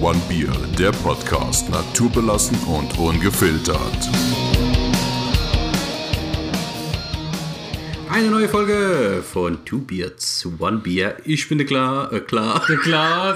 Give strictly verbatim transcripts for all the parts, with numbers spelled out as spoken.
One Beer, der Podcast, naturbelassen und ungefiltert. Eine neue Folge von Two Beards, One Beer. Ich bin der Klar, äh, klar. Der Klaas.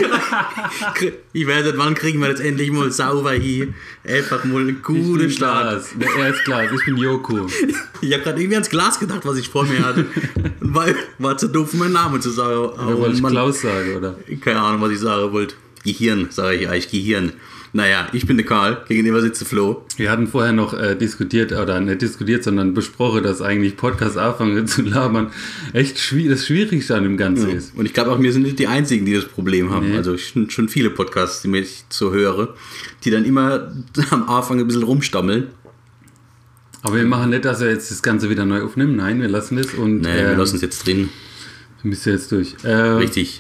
Ich weiß nicht, wann kriegen wir jetzt endlich mal sauber hier. Einfach mal einen guten Start. Er ist Klaas, ich bin Joko. Ich habe gerade irgendwie ans Glas gedacht, was ich vor mir hatte. Weil war zu doof, meinen Namen zu sagen. Oder wollte ich man, Klaus sagen, oder? Keine Ahnung, was ich sagen wollte. Gehirn, sage ich eigentlich, Gehirn. Naja, ich bin der Karl, gegenüber sitzt der Flo. Wir hatten vorher noch äh, diskutiert, oder nicht diskutiert, sondern besprochen, dass eigentlich Podcast anfangen zu labern echt schwierig, das Schwierigste an dem Ganzen Ja. ist. Und ich glaube auch, wir sind nicht die Einzigen, die das Problem haben. Nee. Also schon, schon viele Podcasts, die ich so höre, die dann immer am Anfang ein bisschen rumstammeln. Aber wir machen nicht, dass er jetzt das Ganze wieder neu aufnimmt. Nein, wir lassen das und Nee, ähm, wir lassen es jetzt drin. wir müssen jetzt durch. Äh, Richtig.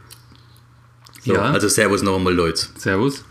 So, Ja. Also servus noch einmal, Leute. Servus.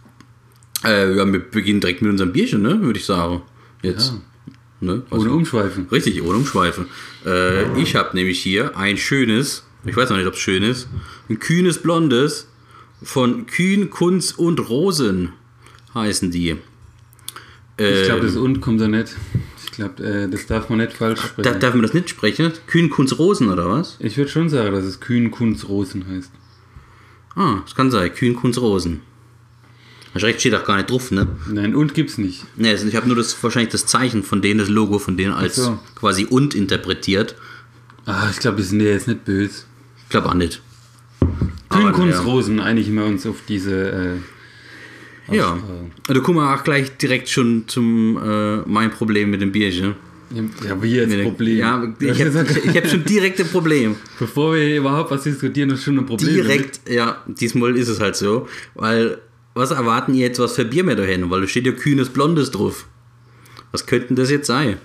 Äh, ja, wir beginnen direkt mit unserem Bierchen, ne? Würde ich sagen. Jetzt. Ja. Ne? Ohne Also, Umschweifen. richtig, ohne Umschweife. Äh, ich habe nämlich hier ein schönes, ich weiß noch nicht, ob es schön ist, ein kühnes Blondes von Kühn, Kunz und Rosen heißen die. Ich glaube, Ähm, das und kommt da nicht. Ich glaube, äh, das darf man nicht falsch Da, sprechen. darf man das nicht sprechen? Kühn, Kunz, Rosen oder was? Ich würde schon sagen, dass es Kühn, Kunz, Rosen heißt. Ah, das kann sein. Kühn, Kunz, Rosen. Hast recht, steht auch gar nicht drauf, ne? Nein, und gibt's nicht. Ne, ich habe nur das wahrscheinlich das Zeichen von denen, das Logo von denen als Ach so. quasi und interpretiert. Ah, ich glaube, wir sind ja jetzt nicht böse. Ich glaube auch nicht. Kühn, Aber, Kunz, ja. Rosen, einigen wir uns auf diese. Äh, Ja. Aussprache. Da kommen wir auch gleich direkt schon zum äh, mein Problem mit dem Bierchen. Ja, wie jetzt Mit dem- Problem? Ja, ich habe ich hab schon direkt ein Problem. Bevor wir überhaupt was diskutieren, ist schon ein Problem. Direkt, ja, diesmal ist es halt so. Weil, was erwarten ihr jetzt, was für Bier wir da hin? Weil da steht ja kühnes Blondes drauf. Was könnte das jetzt sein?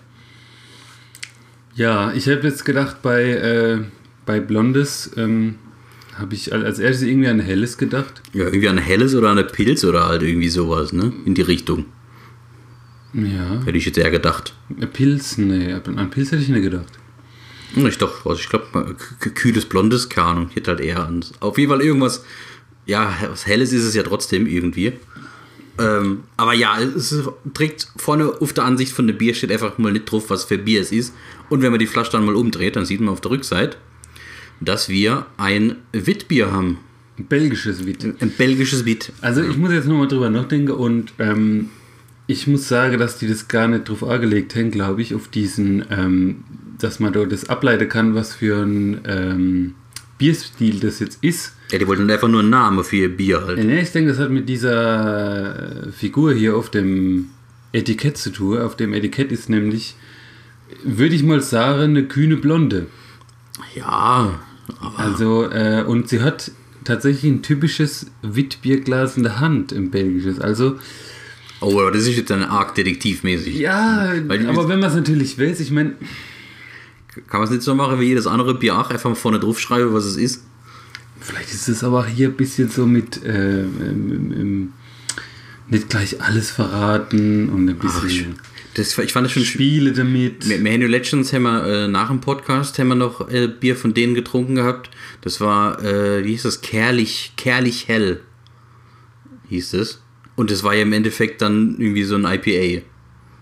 Ja, ich habe jetzt gedacht, bei, äh, bei Blondes ähm, habe ich als erstes irgendwie an Helles gedacht. Ja, irgendwie an Helles oder an eine Pilz oder halt irgendwie sowas, ne? In die Richtung. Ja. Hätte ich jetzt eher gedacht. Pilz, nee, an Pilz hätte ich nicht gedacht. Hm, Ich doch, also ich glaube, kühles Blondes, keine Ahnung. Ich hätte halt eher an. Auf jeden Fall irgendwas. Ja, was Helles ist es ja trotzdem irgendwie. Ähm, aber ja, es ist, trägt vorne auf der Ansicht von dem Bier steht einfach mal nicht drauf, was für Bier es ist. Und wenn man die Flasche dann mal umdreht, dann sieht man auf der Rückseite, dass wir ein Witbier haben. Ein belgisches Witt. Ein belgisches Witt. Also ich muss jetzt nochmal drüber nachdenken und ähm, ich muss sagen, dass die das gar nicht drauf angelegt haben, glaube ich, auf diesen, ähm, dass man dort das ableiten kann, was für ein ähm, Bierstil das jetzt ist. Ja, die wollten einfach nur einen Namen für ihr Bier halt. Ja, ich denke, das hat mit dieser Figur hier auf dem Etikett zu tun. Auf dem Etikett ist nämlich, würde ich mal sagen, eine kühne Blonde. Ja, aber Also, äh, und sie hat tatsächlich ein typisches Witbierglas in der Hand, im belgisches. Also, oh, aber das ist jetzt dann arg detektivmäßig. ja, Weil die- aber wenn man es natürlich weiß, ich meine, Kann man es nicht so machen wie jedes andere Bier auch, einfach mal vorne drauf schreiben, was es ist? vielleicht ist es aber hier ein bisschen so mit, äh, ähm, ähm, nicht gleich alles verraten und ein Ach, bisschen das, ich fand das schon Spiele damit. Wir, wir haben ja letztens haben wir, äh, nach dem Podcast haben wir noch äh, Bier von denen getrunken gehabt. Das war, äh, wie hieß das? Kerlich, Kerlich Hell hieß es. Und das war ja im Endeffekt dann irgendwie so ein I P A.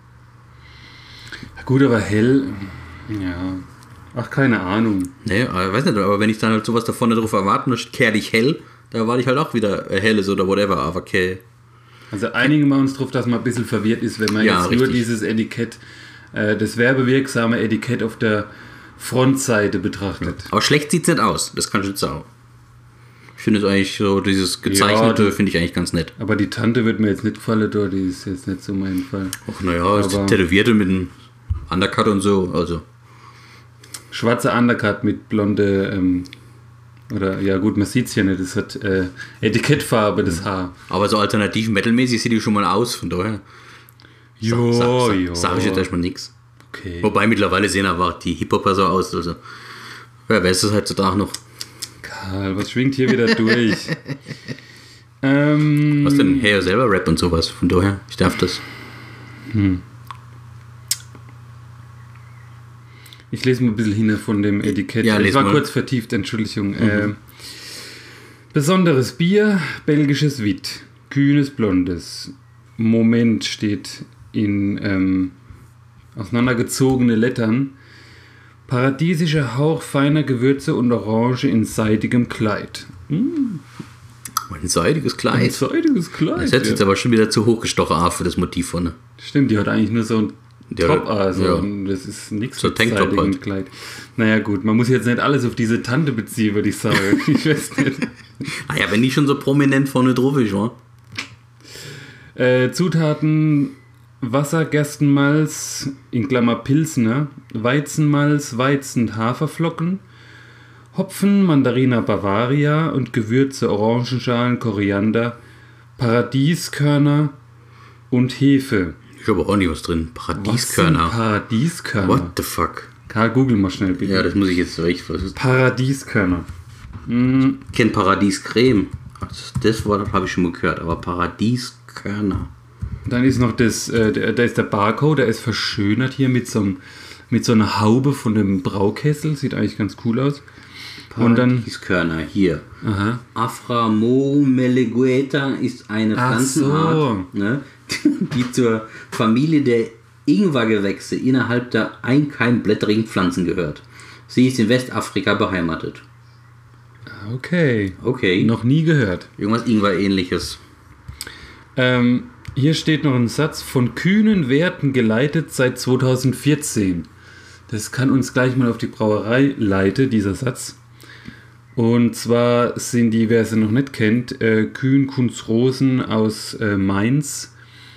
Gut, aber hell, ja, ach, keine Ahnung. Ne, äh, weiß nicht, aber wenn ich dann halt sowas da vorne drauf erwarten möchte, Kerlich Hell, da war ich halt auch wieder äh, Helles oder whatever, aber okay. Also einigen wir uns drauf, dass man ein bisschen verwirrt ist, wenn man Ja, jetzt nur richtig. dieses Etikett, äh, das werbewirksame Etikett auf der Frontseite betrachtet. Aber schlecht sieht's nicht aus, das kann ich jetzt sagen. Ich finde es eigentlich so, dieses Gezeichnete Ja, finde ich eigentlich ganz nett. Aber die Tante wird mir jetzt nicht gefallen, dort, die ist jetzt nicht so mein Fall. Ach naja, ist Aber- Tätowierte mit einem Undercut und so, also. Schwarzer Undercut mit blonde, ähm, oder ja gut, man sieht es ja nicht, das hat äh, Etikettfarbe, das Haar. Aber so alternativ metalmäßig sieht die schon mal aus, von daher. Jo, sag, sag, jo. Sag ich jetzt erstmal nichts. Okay. Wobei mittlerweile sehen aber die Hip-Hopper so aus, also. Wer weiß es heutzutage noch. Karl, was schwingt hier wieder durch? ähm, Was denn? Hey, selber Rap und sowas, von daher, ich darf das. Ich lese mal ein bisschen hin von dem Etikett. Ja, ich les war mal. kurz vertieft, Entschuldigung. Mhm. Äh, Besonderes Bier, belgisches Witt, kühnes Blondes. Moment steht in ähm, auseinandergezogene Lettern. Paradiesischer Hauch feiner Gewürze und Orange in seidigem Kleid. Mm. Ein seidiges Kleid. Ein seidiges Kleid. Das hätte ja. jetzt aber schon wieder zu hochgestochen A für das Motiv vorne. Stimmt, die hat eigentlich nur so ein Die Top hat- A. So. ja. Und das ist nichts So mit Tanktop seidigem halt. Kleid. Naja gut, man muss jetzt nicht alles auf diese Tante beziehen, würde ich sagen. Ich weiß nicht. Naja, wenn die schon so prominent vorne drauf ist, wa? Äh, Zutaten: Wasser, Gerstenmalz, in Klammer Pilsner, Weizenmalz, Weizen, Haferflocken, Hopfen, Mandarina Bavaria und Gewürze, Orangenschalen, Koriander, Paradieskörner und Hefe. Ich habe auch nicht was drin. Was sind Paradieskörner. Paradieskörner? What the fuck? Karl, google mal schnell bitte. Ja, das muss ich jetzt recht. Was ist? Paradieskörner. Mm, Ich kenne Paradiescreme. Ach, Das, das Wort habe ich schon mal gehört, aber Paradieskörner. Dann ist noch das, äh, der- da ist der Barcode, der ist verschönert hier mit so, einem, mit so einer Haube von dem Braukessel. Sieht eigentlich ganz cool aus. Und dann, Paradieskörner, hier. aha. Aframomelegueta ist eine Ach Pflanzenart, so. ne, die zur Familie der Ingwergewächse innerhalb der einkeimblättrigen Pflanzen gehört. Sie ist in Westafrika beheimatet. Okay. Okay, Noch nie gehört. irgendwas Ingwer-ähnliches. Ähm, hier steht noch ein Satz: von kühnen Werten geleitet seit zweitausendvierzehn. Das kann uns gleich mal auf die Brauerei leiten, dieser Satz. Und zwar sind die, wer sie noch nicht kennt, äh, Kühn Kunz-Rosen aus äh, Mainz.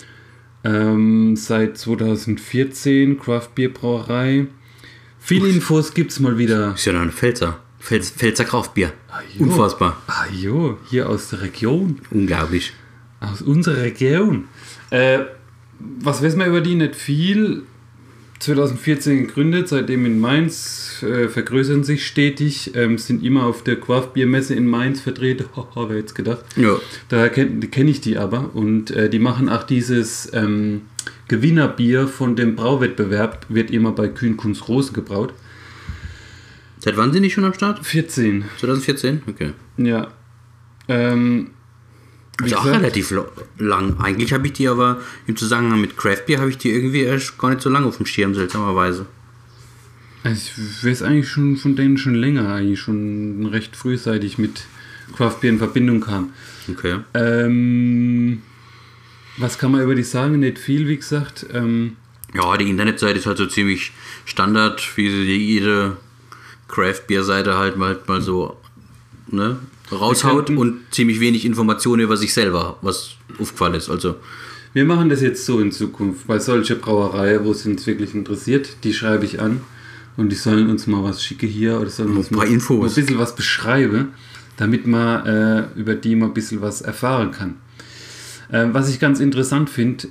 Ähm, seit zweitausendvierzehn, Craft Beer Brauerei. Viele Infos gibt's mal wieder. Ist ja noch ein Pfälzer. Pfälz, Pfälzer Kraftbier. jo. Unfassbar. Ah jo, hier aus der Region. Unglaublich. Aus unserer Region. Äh, was wissen wir über die? Nicht viel. zweitausendvierzehn gegründet, seitdem in Mainz, äh, vergrößern sich stetig, ähm, sind immer auf der Craft-Bier-Messe in Mainz vertreten. Haha, wer jetzt gedacht. Ja. Daher kenne kenn ich die aber. Und äh, die machen auch dieses ähm, Gewinnerbier von dem Brauwettbewerb, wird immer bei Kühn Kunz Rosen gebraut. Seit wann sind die schon am Start? vierzehn, zwanzig vierzehn? Okay. ja. Ähm, wie Ist auch gesagt, relativ lo- lang. Eigentlich habe ich die aber im Zusammenhang mit Craft Beer habe ich die irgendwie erst gar nicht so lange auf dem Schirm, seltsamerweise. Also ich weiß eigentlich schon von denen schon länger, eigentlich schon recht frühzeitig mit Craft Beer in Verbindung kam. Okay. Ähm, was kann man über die sagen? Nicht viel, wie gesagt. Ähm, Ja, die Internetseite ist halt so ziemlich Standard, wie sie jede Craft Beer Seite halt mal, mal so ne, raushaut könnten- und ziemlich wenig Informationen über sich selber, was aufgefallen ist. Also wir machen das jetzt so in Zukunft. Bei solcher Brauerei, wo es uns wirklich interessiert, die schreibe ich an und die sollen uns mal was schicken hier oder sollen uns ein paar mal Infos. mal ein bisschen was beschreiben, damit man äh, über die mal ein bisschen was erfahren kann. Ähm, was ich ganz interessant finde,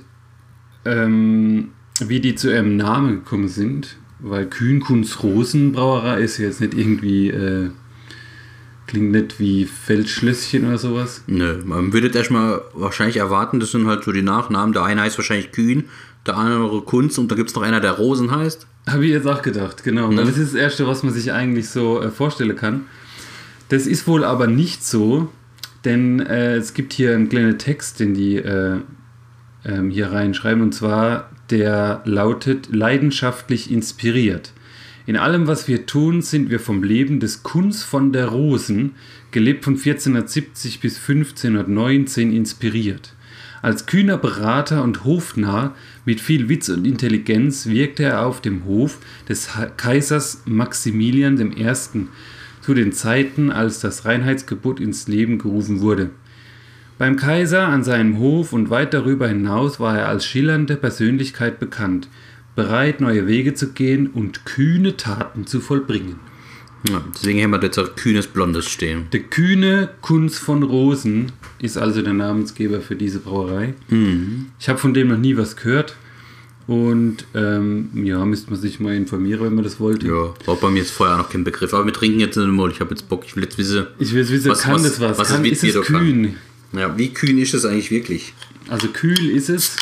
ähm, wie die zu ihrem Namen gekommen sind, weil Kühn Kunz Rosen Brauerei ist jetzt nicht irgendwie, äh, klingt nicht wie Feldschlösschen oder sowas. nö, man würde erstmal wahrscheinlich erwarten, das sind halt so die Nachnamen. Der eine heißt wahrscheinlich Kühn, der andere Kunz und da gibt es noch einer, der Rosen heißt. Habe ich jetzt auch gedacht, genau. Ne? Das ist das Erste, was man sich eigentlich so äh, vorstellen kann. Das ist wohl aber nicht so, denn äh, es gibt hier einen kleinen Text, den die äh, ähm, hier reinschreiben, und zwar der lautet: leidenschaftlich inspiriert. In allem, was wir tun, sind wir vom Leben des Kunz von der Rosen, gelebt von vierzehnhundertsiebzig bis fünfzehnhundertneunzehn, inspiriert. Als kühner Berater und Hofnarr mit viel Witz und Intelligenz wirkte er auf dem Hof des Ha- Kaisers Maximilian der Erste. zu den Zeiten, als das Reinheitsgebot ins Leben gerufen wurde. Beim Kaiser, an seinem Hof und weit darüber hinaus war er als schillernde Persönlichkeit bekannt, bereit, neue Wege zu gehen und kühne Taten zu vollbringen. Ja, deswegen haben wir jetzt auch kühnes Blondes stehen. Der kühne Kunz von Rosen ist also der Namensgeber für diese Brauerei. Mhm. Ich habe von dem noch nie was gehört. Und ähm, ja, müsste man sich mal informieren, wenn man das wollte. Ja, war bei mir jetzt vorher noch kein Begriff. Aber wir trinken jetzt nicht mal. Ich habe jetzt Bock. Ich will jetzt wissen. Ich will jetzt wissen, was- kann was- das was? was kann, ist ist mit es dir, Dokan? kühn? Ja, wie kühn ist es eigentlich wirklich? Also kühl ist es.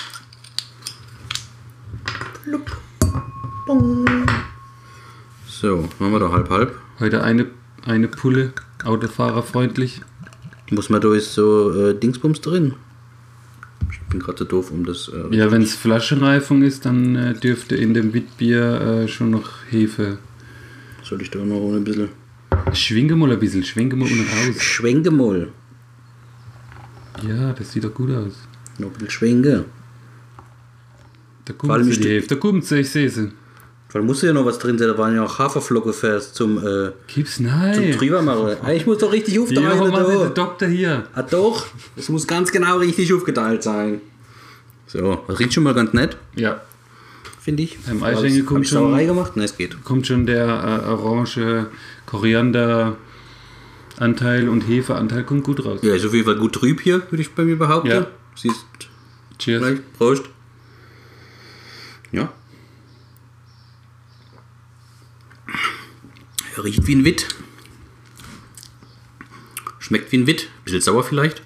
So, machen wir doch halb halb. Heute eine, eine Pulle, autofahrerfreundlich. Muss man da ist so äh, Dingsbums drin. Ich bin gerade so doof um das. Äh, Ja, wenn es Flaschenreifung ist, dann äh, dürfte in dem Witbier äh, schon noch Hefe. Soll ich da noch ein bisschen. Schwinge mal ein bisschen, schwenke mal unten raus. Schwenke mal. Ja, das sieht doch gut aus. Noch ein bisschen schwenke. Da Vor allem kommt sie, ist die die- Hefe. Da kommt sie, ich sehe sie. Weil musste ja noch was drin sein, da waren ja auch Haferflocke fest zum, äh, Gib's zum nein. drüber machen. Ah, ich muss doch richtig Ja, aufteilen. hol mal da. den Doktor hier. Ah doch, es muss ganz genau richtig aufgeteilt sein. So, das riecht schon mal ganz nett, Ja, finde ich. Beim Eischenke Hab kommt ich schon- Sauerei gemacht? Ne, es geht. kommt schon der äh, orange Koriander-Anteil und Hefeanteil kommt gut raus. Ja, ist auf jeden Fall gut trüb hier, würde ich bei mir behaupten. Ja. Siehst Cheers. gleich. Prost. Ja. Er riecht wie ein Witt. Schmeckt wie ein Witt. Bisschen sauer vielleicht.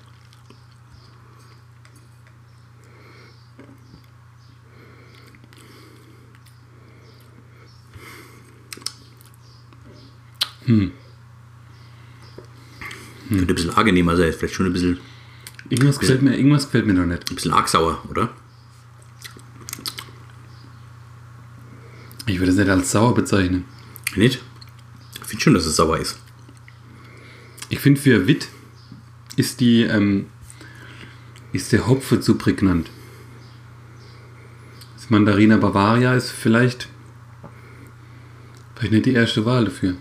Hm. Könnte ein bisschen angenehmer sein. Vielleicht schon ein bisschen, Irgendwas gefällt mir, irgendwas gefällt mir noch nicht. ein bisschen arg sauer, oder? Ich würde es nicht als sauer bezeichnen. Nicht? Ich finde schon, dass es sauer ist. Ich finde, für Witt ist die ähm, ist der Hopfe zu prägnant. Das Mandarina Bavaria ist vielleicht vielleicht nicht die erste Wahl dafür.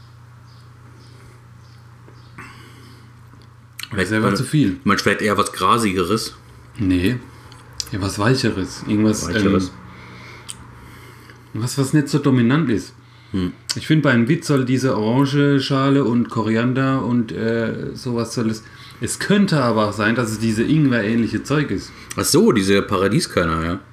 Weil selber man, zu viel. Man vielleicht eher was Grasigeres. Nee. Ja, was Weicheres. Irgendwas, Weicheres. Ähm, was, was nicht so dominant ist. Hm. Ich finde, bei einem Witt soll diese Orange Schale und Koriander und äh, sowas soll es. Es könnte aber auch sein, dass es diese Ingwer-ähnliche Zeug ist. Ach so, diese Paradieskörner, ja.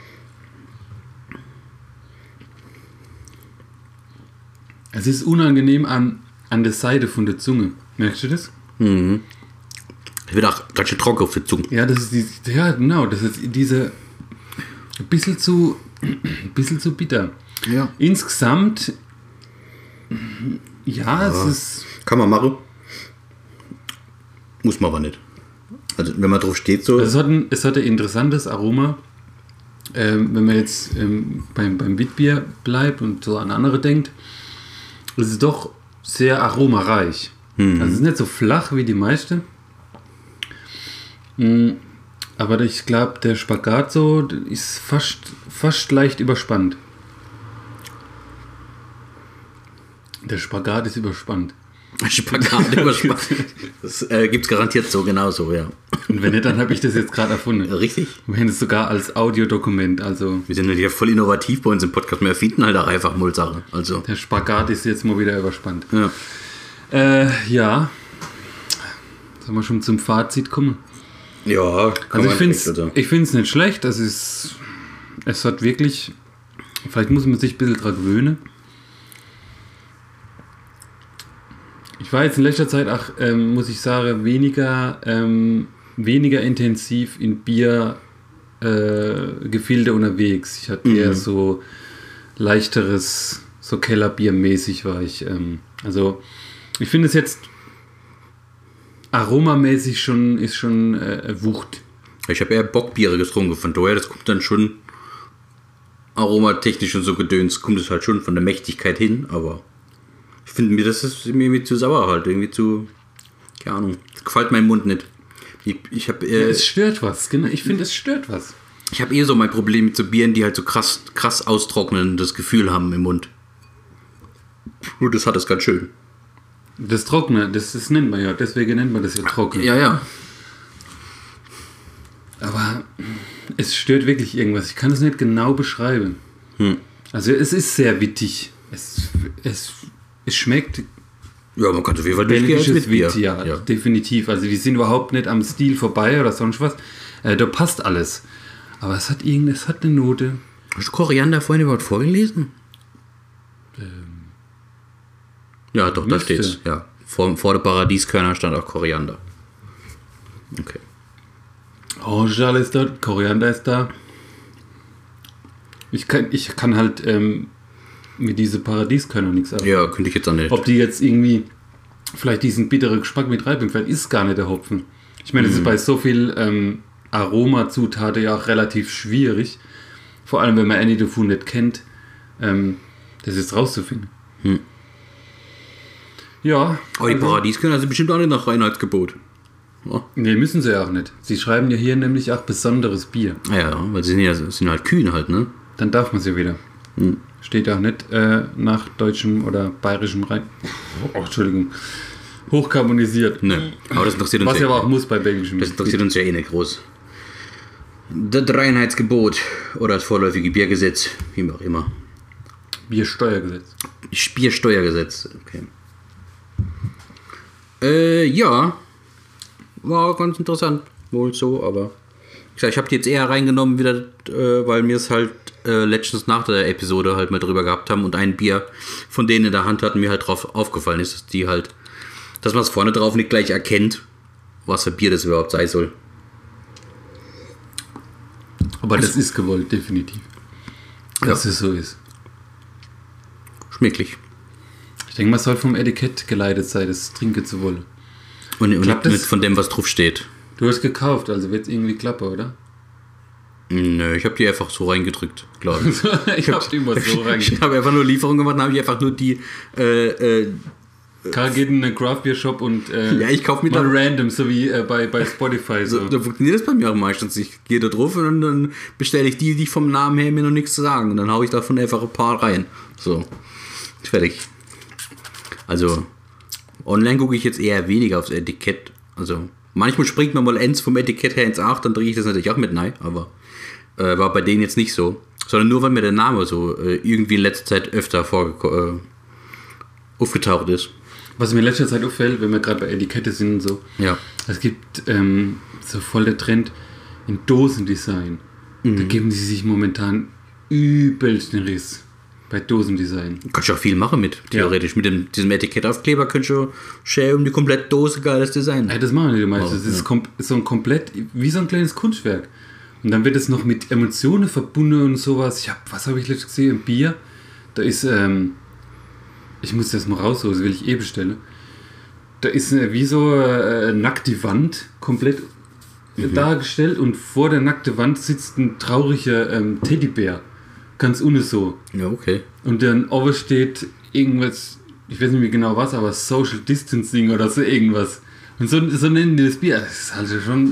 Es ist unangenehm an, an der Seite von der Zunge. Merkst du das? Mhm. Es wird auch ganz schön trocken auf der Zunge. Ja, das ist die, ja genau, das ist diese ein bisschen zu, ein bisschen zu bitter. Ja. Insgesamt, ja, es ist. Kann man machen. Muss man aber nicht. Also wenn man drauf steht so. Also es, hat ein, es hat ein interessantes Aroma. Ähm, wenn man jetzt ähm, beim, beim Witbier bleibt und so an andere denkt, ist es doch sehr aromareich. Mhm. Also es ist nicht so flach wie die meiste. Mm, aber ich glaube, der Spagat so ist fast, fast leicht überspannt. Der Spagat ist überspannt. Spagat überspannt. Das äh, gibt es garantiert so genauso, ja. Und wenn nicht, dann habe ich das jetzt gerade erfunden. Richtig. Wenn es sogar als Audiodokument, also Wir sind halt hier voll innovativ bei uns im Podcast. Wir erfinden halt auch einfach Mullsachen. Also, der Spagat ist jetzt mal wieder überspannt. ja. Äh, ja. Sollen wir schon zum Fazit kommen? Ja, kann Also ich man finde echt so es sagen. ich find's nicht schlecht. Es ist, es hat wirklich, vielleicht muss man sich ein bisschen dran gewöhnen. Ich war jetzt in letzter Zeit auch, ähm, muss ich sagen, weniger, ähm, weniger intensiv in Biergefilde äh, Gefilde unterwegs. Ich hatte eher Mhm. so leichteres, so Kellerbiermäßig war ich. Ähm, also ich finde es jetzt aromamäßig schon, ist schon äh, Wucht. Ich habe eher Bockbiere getrunken. Von daher, das kommt dann schon aromatechnisch und so gedöns, kommt es halt schon von der Mächtigkeit hin, aber ich finde mir, das ist mir irgendwie zu sauer halt, irgendwie zu, keine Ahnung, das gefällt meinem Mund nicht. Ich, ich habe äh, Es stört was, genau. Ich finde, es stört was. ich habe eh so mein Problem mit so Bieren, die halt so krass, krass austrocknendes Gefühl haben im Mund. Und das hat es ganz schön. Das Trockene, das, das nennt man ja, deswegen nennt man das ja trocken. Ja, ja. Aber es stört wirklich irgendwas. Ich kann es nicht genau beschreiben. Hm. Also es ist sehr wittig. Es, es, es schmeckt Ja, man kann es auf jeden Fall durchgehen als belgisches mit Bier. Wit, ja, ja. definitiv. Also die sind überhaupt nicht am Stil vorbei oder sonst was. Äh, da passt alles. Aber es hat irgend, es hat eine Note. Hast du Koriander vorhin überhaupt vorgelesen? Ja, doch, da müsste. steht's. Ja. Vor, vor der Paradieskörner stand auch Koriander. Okay. Orange ist da, Koriander ist da. Ich kann, ich kann halt ähm, mit diese Paradieskörner nichts sagen. Ja, könnte ich jetzt auch nicht. Ob die jetzt irgendwie vielleicht diesen bitteren Geschmack mit reinbringt. Vielleicht ist es gar nicht der Hopfen. Ich meine, das mhm. ist bei so viel ähm, Aromazutaten ja auch relativ schwierig. Vor allem, wenn man eine davon nicht kennt, ähm, das jetzt rauszufinden. Hm. Ja. Aber die also, Paradies können also bestimmt auch nicht nach Reinheitsgebot. Ja. Nee, müssen sie ja auch nicht. Sie schreiben ja hier nämlich auch besonderes Bier. Ja, weil sie sind ja sind halt kühn halt, ne? Dann darf man sie wieder. Hm. Steht auch nicht äh, nach deutschem oder bayerischem Rein. Oh, Entschuldigung. Hochkarbonisiert. Ne, aber das interessiert uns Was ja aber auch muss bei belgischem. Das interessiert uns ja eh nicht groß. Das Reinheitsgebot oder das vorläufige Biergesetz, wie auch immer. Biersteuergesetz. Biersteuergesetz, okay. Äh, ja. War ganz interessant, wohl so, aber ich habe die jetzt eher reingenommen, wieder, äh, weil mir es halt äh, letztens nach der Episode halt mal drüber gehabt haben und ein Bier von denen in der Hand hatten, mir halt drauf aufgefallen ist, dass die halt, dass man es vorne drauf nicht gleich erkennt, was für Bier das überhaupt sein soll. Aber das ist gewollt, definitiv. Dass ja. es so ist. Schmecklich. Ich denke, man soll vom Etikett geleitet sein, das trinken zu wollen. Und, und nicht das, von dem, was drauf steht. Du hast gekauft, also wird es irgendwie klappen, oder? Nö, ich habe die einfach so reingedrückt, glaube ich. ich habe die immer so reingedrückt. Ich habe einfach nur Lieferung gemacht und habe ich einfach nur die... Äh, äh, Karl geht in einen Craft Beer Shop und äh, ja, ich kaufe mir mal random, so wie äh, bei, bei Spotify. So. So, da funktioniert das bei mir auch meistens. Ich gehe da drauf und dann bestelle ich die, die vom Namen her mir noch nichts zu sagen. Und dann haue ich davon einfach ein paar rein. So, fertig. Also, online gucke ich jetzt eher weniger aufs Etikett. Also, manchmal springt man mal eins vom Etikett her ins acht, dann drehe ich das natürlich auch mit rein. Aber äh, war bei denen jetzt nicht so. Sondern nur, weil mir der Name so äh, irgendwie in letzter Zeit öfter vorge- äh, aufgetaucht ist. Was mir in letzter Zeit auffällt, wenn wir gerade bei Etikette sind und so, ja. es gibt ähm, so voll der Trend in Dosendesign. Mhm. Da geben sie sich momentan übelst den Riss bei Dosendesign. Kannst du auch viel machen mit, theoretisch. Ja. Mit dem, diesem Etikettaufkleber könntest du schön um die komplette Dose geiles Design. Ja, das machen die meisten. Das ist ja. kom- so ein komplett, wie so ein kleines Kunstwerk. Und dann wird es noch mit Emotionen verbunden und sowas. Ich hab, was habe ich letztens gesehen? Ein Bier. Da ist, ähm, ich muss das mal rausholen, das will ich eh bestellen. Da ist äh, wie so äh, nackte Wand komplett mhm. dargestellt und vor der nackten Wand sitzt ein trauriger ähm, Teddybär. Ganz ohne so. Ja, okay. Und dann oben steht irgendwas, ich weiß nicht mehr genau was, aber Social Distancing oder so irgendwas. Und so, so nennen die das Bier. Das ist halt schon...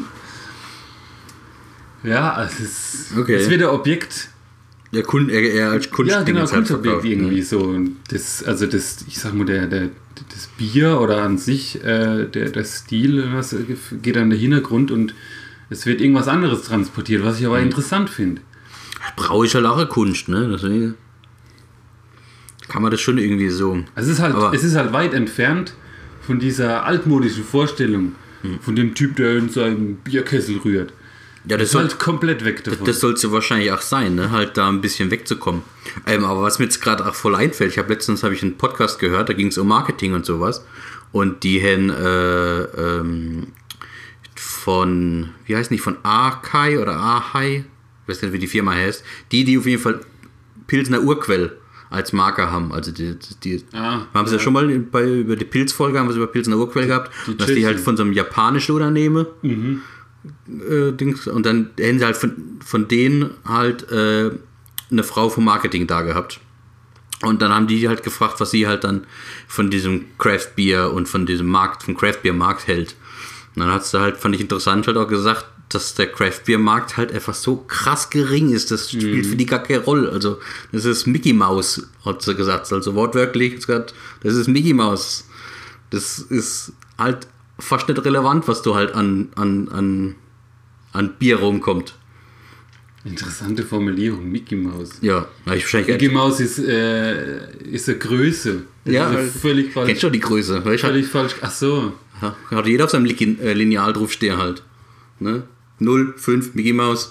Ja, es ist... Okay. Es wird ein Objekt... Ja, Kun- eher als Kunstding. Ja, genau, Kunstobjekt halt irgendwie so. Und das, also das, ich sag mal, der, der, das Bier oder an sich, äh, der, der Stil, was geht an den Hintergrund und es wird irgendwas anderes transportiert, was ich aber mhm. interessant finde. Brauche ich halt auch eine Kunst, ne? Deswegen kann man das schon irgendwie so. Also es ist halt, aber es ist halt weit entfernt von dieser altmodischen Vorstellung mhm. von dem Typ, der in seinem Bierkessel rührt. Ja, das, das ist soll, halt komplett weg davon. Das, das soll es ja wahrscheinlich auch sein, ne? Halt da ein bisschen wegzukommen. Ähm, aber was mir jetzt gerade auch voll einfällt, ich habe letztens habe ich einen Podcast gehört, da ging es um Marketing und sowas. Und die haben äh, ähm, von, wie heißt die, von Akai oder Ahai, ich weiß nicht, wie die Firma heißt, die, die auf jeden Fall Pilsner Urquell als Marke haben. Also die, die ah, haben sie ja. ja schon mal bei, über die Pilzfolge, haben wir es über Pilsner Urquell gehabt, die dass die halt von so einem japanischen Unternehmen mhm. Äh, Dings, und dann hätten sie halt von, von denen halt äh, eine Frau vom Marketing da gehabt. Und dann haben die halt gefragt, was sie halt dann von diesem Craft Beer und von diesem Markt, vom Craft Beer Markt hält. Und dann hat sie halt, fand ich interessant, halt auch gesagt, dass der Craft Beer Markt halt einfach so krass gering ist. Das spielt mhm. für die gar keine Rolle. Also, das ist Mickey Mouse, hat sie gesagt. Also wortwörtlich, das ist Mickey Mouse. Das ist halt fast nicht relevant, was du halt an, an, an, an Bier rumkommt. Interessante Formulierung, Mickey Mouse. Ja, ich wahrscheinlich. Mickey Mouse ist, äh, ist eine Größe. Das ja, ist völlig falsch. Kennst du die Größe? Völlig halt, falsch. Ach so. Ja, hat jeder auf seinem Lineal draufstehen halt. Ne? null, fünf, Mickey Mouse.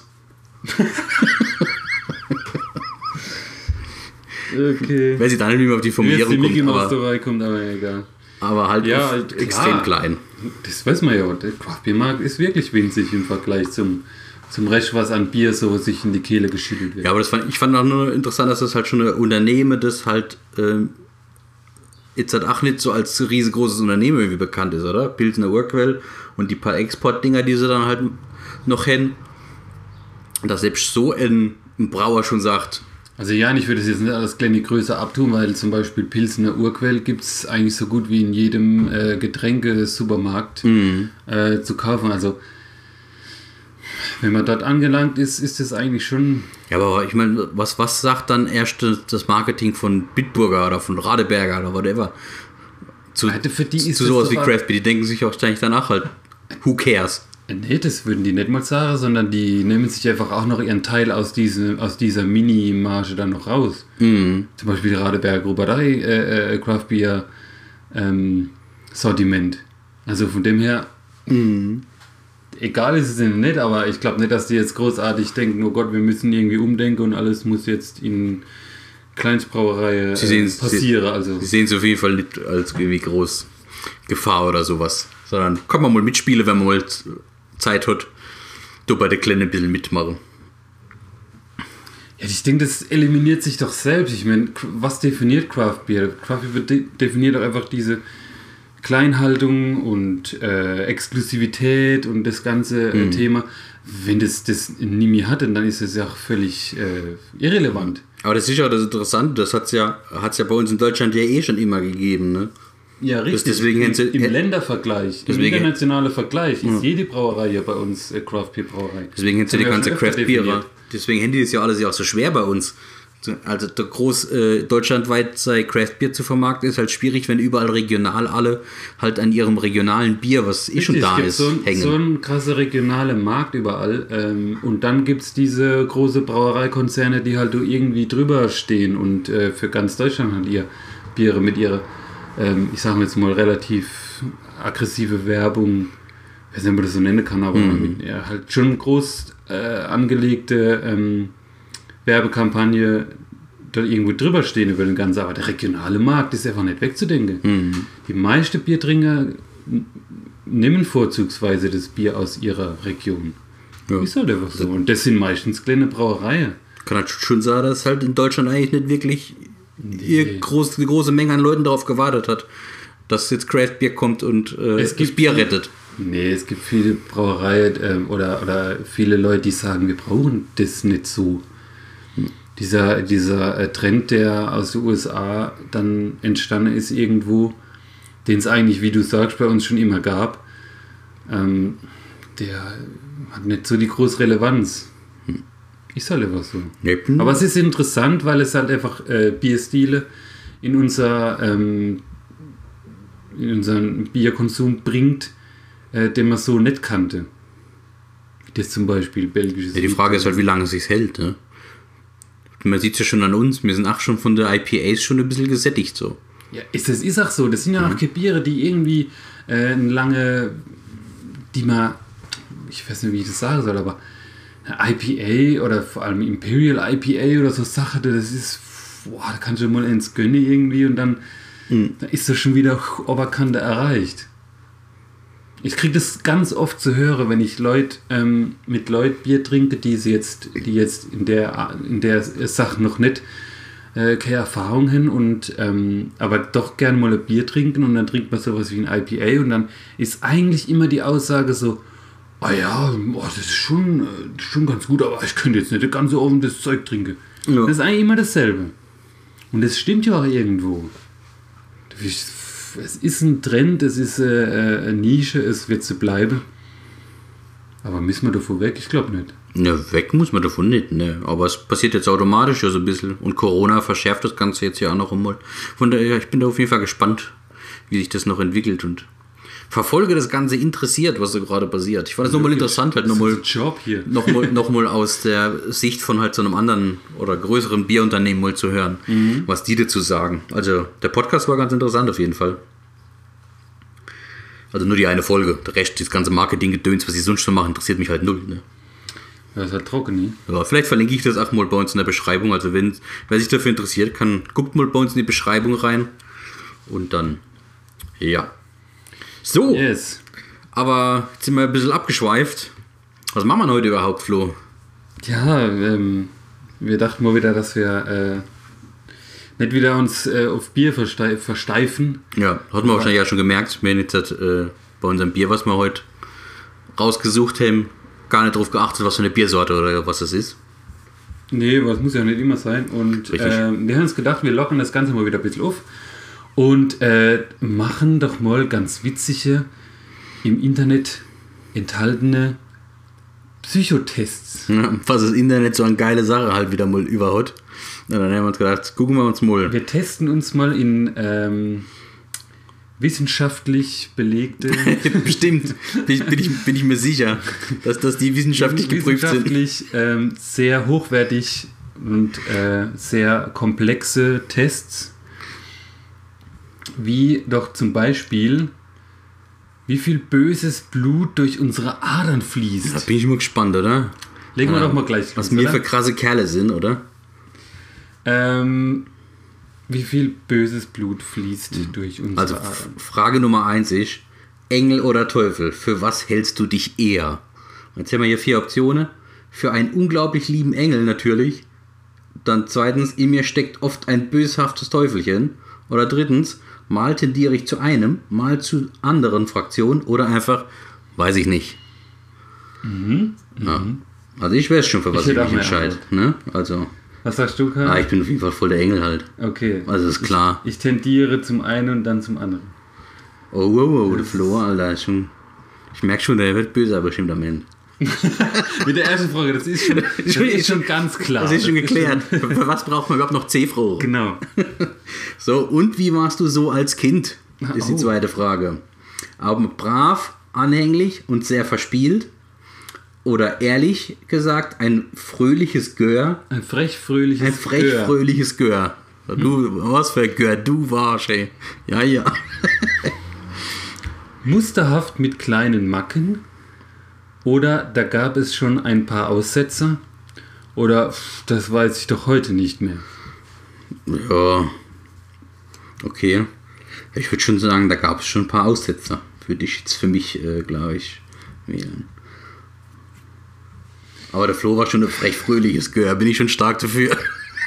Okay. Weiß ich da nicht, wie man auf die Formulierung kommt. Mickey Mouse aber, dabei kommt, aber egal. Aber halt, ja, halt extrem klein. Das weiß man ja. Der Craft-Bier-Markt ist wirklich winzig im Vergleich zum, zum Rest, was an Bier so sich in die Kehle geschüttelt wird. Ja, aber das fand, ich fand auch nur interessant, dass das halt schon ein Unternehmen, das halt ähm, jetzt halt auch nicht so als riesengroßes Unternehmen irgendwie bekannt ist, oder? Pilsner Urquell und die paar Exportdinger, die sie dann halt noch hin. Dass selbst so ein, ein Brauer schon sagt. Also ja, ich würde es jetzt nicht alles kleine größer abtun, weil zum Beispiel Pilsner Urquell gibt es eigentlich so gut wie in jedem äh, Getränkesupermarkt mhm. äh, zu kaufen. Also wenn man dort angelangt ist, ist es eigentlich schon... Ja, aber ich meine, was, was sagt dann erst das Marketing von Bitburger oder von Radeberger oder whatever? Zu, Alter, für die ist zu sowas wie Craft Beer. Die denken sich auch wahrscheinlich danach halt, who cares? Nee, das würden die nicht mal sagen, sondern die nehmen sich einfach auch noch ihren Teil aus, diese, aus dieser Mini-Marge dann noch raus. Mhm. Zum Beispiel die Radeberger Brauerei äh, äh, Craft Beer ähm, Sortiment. Also von dem her... Mhm. Egal ist es ihnen nicht, aber ich glaube nicht, dass die jetzt großartig denken, oh Gott, wir müssen irgendwie umdenken und alles muss jetzt in Kleinstbrauerei äh, passieren. Also. Sie sehen es auf jeden Fall nicht als irgendwie groß Gefahr oder sowas, sondern kann man mal mitspielen, wenn man mal Zeit hat, du bei der Kleinen ein bisschen mitmachen. Ja, ich denke, das eliminiert sich doch selbst. Ich meine, was definiert Craft Beer? Craft Beer de- definiert doch einfach diese Kleinhaltung und äh, Exklusivität und das ganze äh, mhm. Thema. Wenn das, das nie mehr hat, dann ist es ja auch völlig äh, irrelevant. Aber das ist ja das Interessante, das hat es ja, hat's ja bei uns in Deutschland ja eh schon immer gegeben, ne? Ja, richtig. Das deswegen Im, im äh, Ländervergleich, deswegen, im internationalen Vergleich ist ja. jede Brauerei ja bei uns äh, Craft Beer Brauerei. Deswegen hätten sie die ganze Craft Beer, deswegen haben die das ja alles ja auch so schwer bei uns. Also der groß äh, deutschlandweit sei Craft Beer zu vermarkten ist halt schwierig, wenn überall regional alle halt an ihrem regionalen Bier, was eh schon da ist, so ein, hängen. So ein krasser regionaler Markt überall ähm, und dann gibt es diese große Brauereikonzerne, die halt irgendwie drüber stehen und äh, für ganz Deutschland halt ihr Biere mit ihrer, ähm, ich sage jetzt mal relativ aggressive Werbung, ich weiß nicht, ob man das so nennen kann, aber mhm. mit, ja, halt schon groß äh, angelegte ähm, Werbekampagne da irgendwo drüber stehen über den ganzen, aber der regionale Markt ist einfach nicht wegzudenken. Mhm. Die meisten Biertrinker nehmen vorzugsweise das Bier aus ihrer Region. Ja. Ist halt einfach so. Und das sind meistens kleine Brauereien. Kann halt schon sagen, dass halt in Deutschland eigentlich nicht wirklich nee. groß, eine große Menge an Leuten darauf gewartet hat, dass jetzt Craft Beer kommt und äh, es gibt das Bier rettet. Nee, es gibt viele Brauereien ähm, oder, oder viele Leute, die sagen, wir brauchen das nicht so. Dieser, dieser äh, Trend, der aus den U S A dann entstanden ist irgendwo, den es eigentlich, wie du sagst, bei uns schon immer gab, ähm, der hat nicht so die große Relevanz. Hm. Ist halt einfach so. Ja, aber es ist interessant, weil es halt einfach äh, Bierstile in, unser, ähm, in unseren Bierkonsum bringt, äh, den man so nicht kannte. Das zum Beispiel belgisches. Ja, die Frage ist halt, wie lange es sich hält, ne? Man sieht es ja schon an uns, wir sind auch schon von der I P As schon ein bisschen gesättigt so. Ja, ist, das ist auch so. Das sind ja auch mhm. Biere, die irgendwie äh, eine lange, die man, ich weiß nicht, wie ich das sagen soll, aber eine I P A oder vor allem Imperial I P A oder so Sache, das ist, boah, da kannst du mal ins Gönnen irgendwie und dann, mhm. dann ist das schon wieder Oberkante erreicht. Ich kriege das ganz oft zu hören, wenn ich Leut, ähm, mit Leuten Bier trinke, die sie jetzt, die jetzt in der, in der Sache noch nicht äh, keine Erfahrung haben und ähm, aber doch gerne mal ein Bier trinken und dann trinkt man sowas wie ein I P A und dann ist eigentlich immer die Aussage so, ah ja, oh, das ist schon, äh, schon ganz gut, aber ich könnte jetzt nicht ganz so offen das Zeug trinken. Ja. Das ist eigentlich immer dasselbe. Und das stimmt ja auch irgendwo. Es ist ein Trend, es ist äh, eine Nische, es wird so bleiben. Aber müssen wir davon weg? Ich glaube nicht. Ne, weg muss man davon nicht, ne. Aber es passiert jetzt automatisch ja so ein bisschen. Und Corona verschärft das Ganze jetzt ja auch noch einmal. Von daher, ich bin da auf jeden Fall gespannt, wie sich das noch entwickelt und verfolge das Ganze interessiert, was so gerade passiert. Ich fand das nochmal interessant, halt nochmal noch mal, noch mal aus der Sicht von halt so einem anderen oder größeren Bierunternehmen mal zu hören, mhm. was die dazu sagen. Also der Podcast war ganz interessant auf jeden Fall. Also nur die eine Folge. Der Rest, das ganze Marketing-Gedöns, was sie sonst schon machen, interessiert mich halt null. Ne? Ja, ist halt trocken, ne? Ja, vielleicht verlinke ich das auch mal bei uns in der Beschreibung. Also wenn wer sich dafür interessiert, kann guckt mal bei uns in die Beschreibung rein. Und dann, ja. So, yes. Aber jetzt sind wir ein bisschen abgeschweift. Was machen wir heute überhaupt, Flo? Ja, ähm, wir dachten mal wieder, dass wir äh, nicht wieder uns äh, auf Bier versteif, versteifen. Ja, hat man wahrscheinlich ja schon gemerkt. Wir haben jetzt äh, bei unserem Bier, was wir heute rausgesucht haben, gar nicht darauf geachtet, was für eine Biersorte oder was das ist. Nee, was muss ja nicht immer sein. Und äh, wir haben uns gedacht, wir lockern das Ganze mal wieder ein bisschen auf und äh, machen doch mal ganz witzige, im Internet enthaltene Psychotests. Ja, was das Internet so eine geile Sache halt wieder mal überhaut. Und dann haben wir uns gedacht, gucken wir uns mal. Wir testen uns mal in ähm, wissenschaftlich belegte... Bestimmt, bin ich, bin, ich, bin ich mir sicher, dass, dass die wissenschaftlich geprüft wissenschaftlich, sind. Ähm, sehr hochwertig und äh, sehr komplexe Tests, wie doch zum Beispiel, wie viel böses Blut durch unsere Adern fließt. Da bin ich mal gespannt, oder? Legen wir ja, doch mal gleich los, was wir für krasse Kerle sind, oder? Ähm, wie viel böses Blut fließt mhm. durch unsere also, Adern? Also Frage Nummer eins ist, Engel oder Teufel, für was hältst du dich eher? Jetzt haben wir hier vier Optionen. Für einen unglaublich lieben Engel natürlich. Dann zweitens, in mir steckt oft ein böshaftes Teufelchen. Oder drittens, mal tendiere ich zu einem, mal zu anderen Fraktionen oder einfach, weiß ich nicht. Mhm. Ja. Mhm. Also ich weiß schon, für was ich, ich mich entscheide. Ne? Also, was sagst du, Karl? Ah, ich bin auf jeden Fall voll der Engel halt. Okay. Also ist klar. Ich, ich tendiere zum einen und dann zum anderen. Oh, wow, wow, der Flo, Alter. Ist schon, ich merke schon, der wird böse, aber bestimmt am Ende. Mit der ersten Frage, das ist schon, das ist schon ganz klar. Das ist schon geklärt. Für was braucht man überhaupt noch C-Froh? Genau. So, und wie warst du so als Kind? Ist die oh. zweite Frage. Aber brav, anhänglich und sehr verspielt? Oder ehrlich gesagt, ein fröhliches Gör? Ein frech fröhliches Ein frech Gör. fröhliches Gör. Du, hm. Was für ein Gör du warst, ey. Ja, ja. Musterhaft mit kleinen Macken? Oder da gab es schon ein paar Aussetzer? Oder das weiß ich doch heute nicht mehr. Ja. Okay. Ich würde schon sagen, da gab es schon ein paar Aussetzer. Würde ich jetzt für mich, äh, glaube ich, wählen. Aber der Flo war schon ein frech fröhliches Gehör. Bin ich schon stark dafür.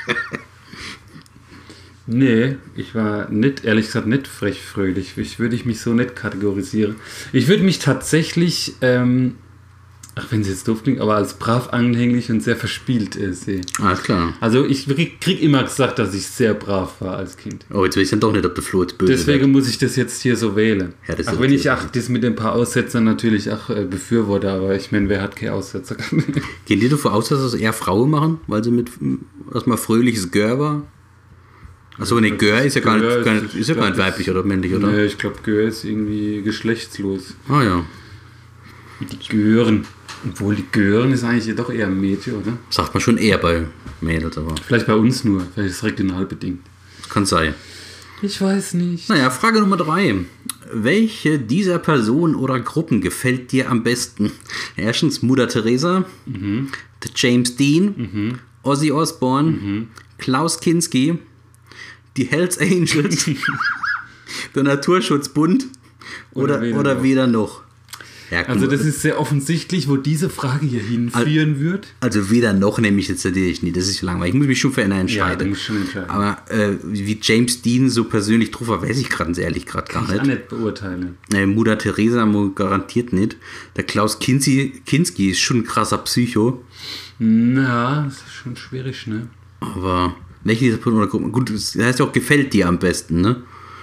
Nee, ich war nicht, ehrlich gesagt, nicht frech fröhlich. Ich würde ich mich so nicht kategorisieren. Ich würde mich tatsächlich, ähm, ach, wenn es jetzt doof klingt, aber als brav anhänglich und sehr verspielt äh, sehe. Alles klar. Also ich krieg, krieg immer gesagt, dass ich sehr brav war als Kind. Oh, jetzt weiß ich dann doch nicht, ob der Flo jetzt böse Deswegen wird. muss ich das jetzt hier so wählen. Ja, das auch wenn ich ach, das mit den paar Aussetzern natürlich auch äh, befürworte, aber ich meine, wer hat keine Aussetzer? Gehen die davon aus, dass das eher Frauen machen, weil sie mit erstmal fröhliches Gör war? Achso, ne, Gör ist ja gar nicht, gar nicht, ist ja gar nicht weiblich oder männlich, oder? Nee, ich glaube, Gör ist irgendwie geschlechtslos. Ah ja. Die Gören. Obwohl die Gören ist eigentlich doch eher ein Mädchen, oder? Sagt man schon eher bei Mädels, aber. Vielleicht bei uns nur, vielleicht ist es regional bedingt. Das kann sein. Ich weiß nicht. Naja, Frage Nummer drei. Welche dieser Personen oder Gruppen gefällt dir am besten? Erstens Mutter Teresa, mhm. der James Dean, mhm. Ozzy Osbourne, mhm. Klaus Kinski, die Hells Angels, der Naturschutzbund oder, oder, weder, oder noch. weder noch. Ja, also das ist sehr offensichtlich, wo diese Frage hier hinführen also, wird. Also weder noch nehme ich jetzt natürlich nicht, das ist langweilig. Ich muss mich schon für einen entscheiden. Ja, du musst schon entscheiden. Aber äh, wie James Dean so persönlich drauf war, weiß ich gerade ehrlich gerade gar nicht. Kann ich auch nicht beurteilen. Äh, Mutter Teresa garantiert nicht. Der Klaus Kinski, Kinski ist schon ein krasser Psycho. Na, das ist schon schwierig, ne? Aber welche dieser Personen oder Gruppen? Gut, das heißt ja auch, gefällt dir am besten, ne?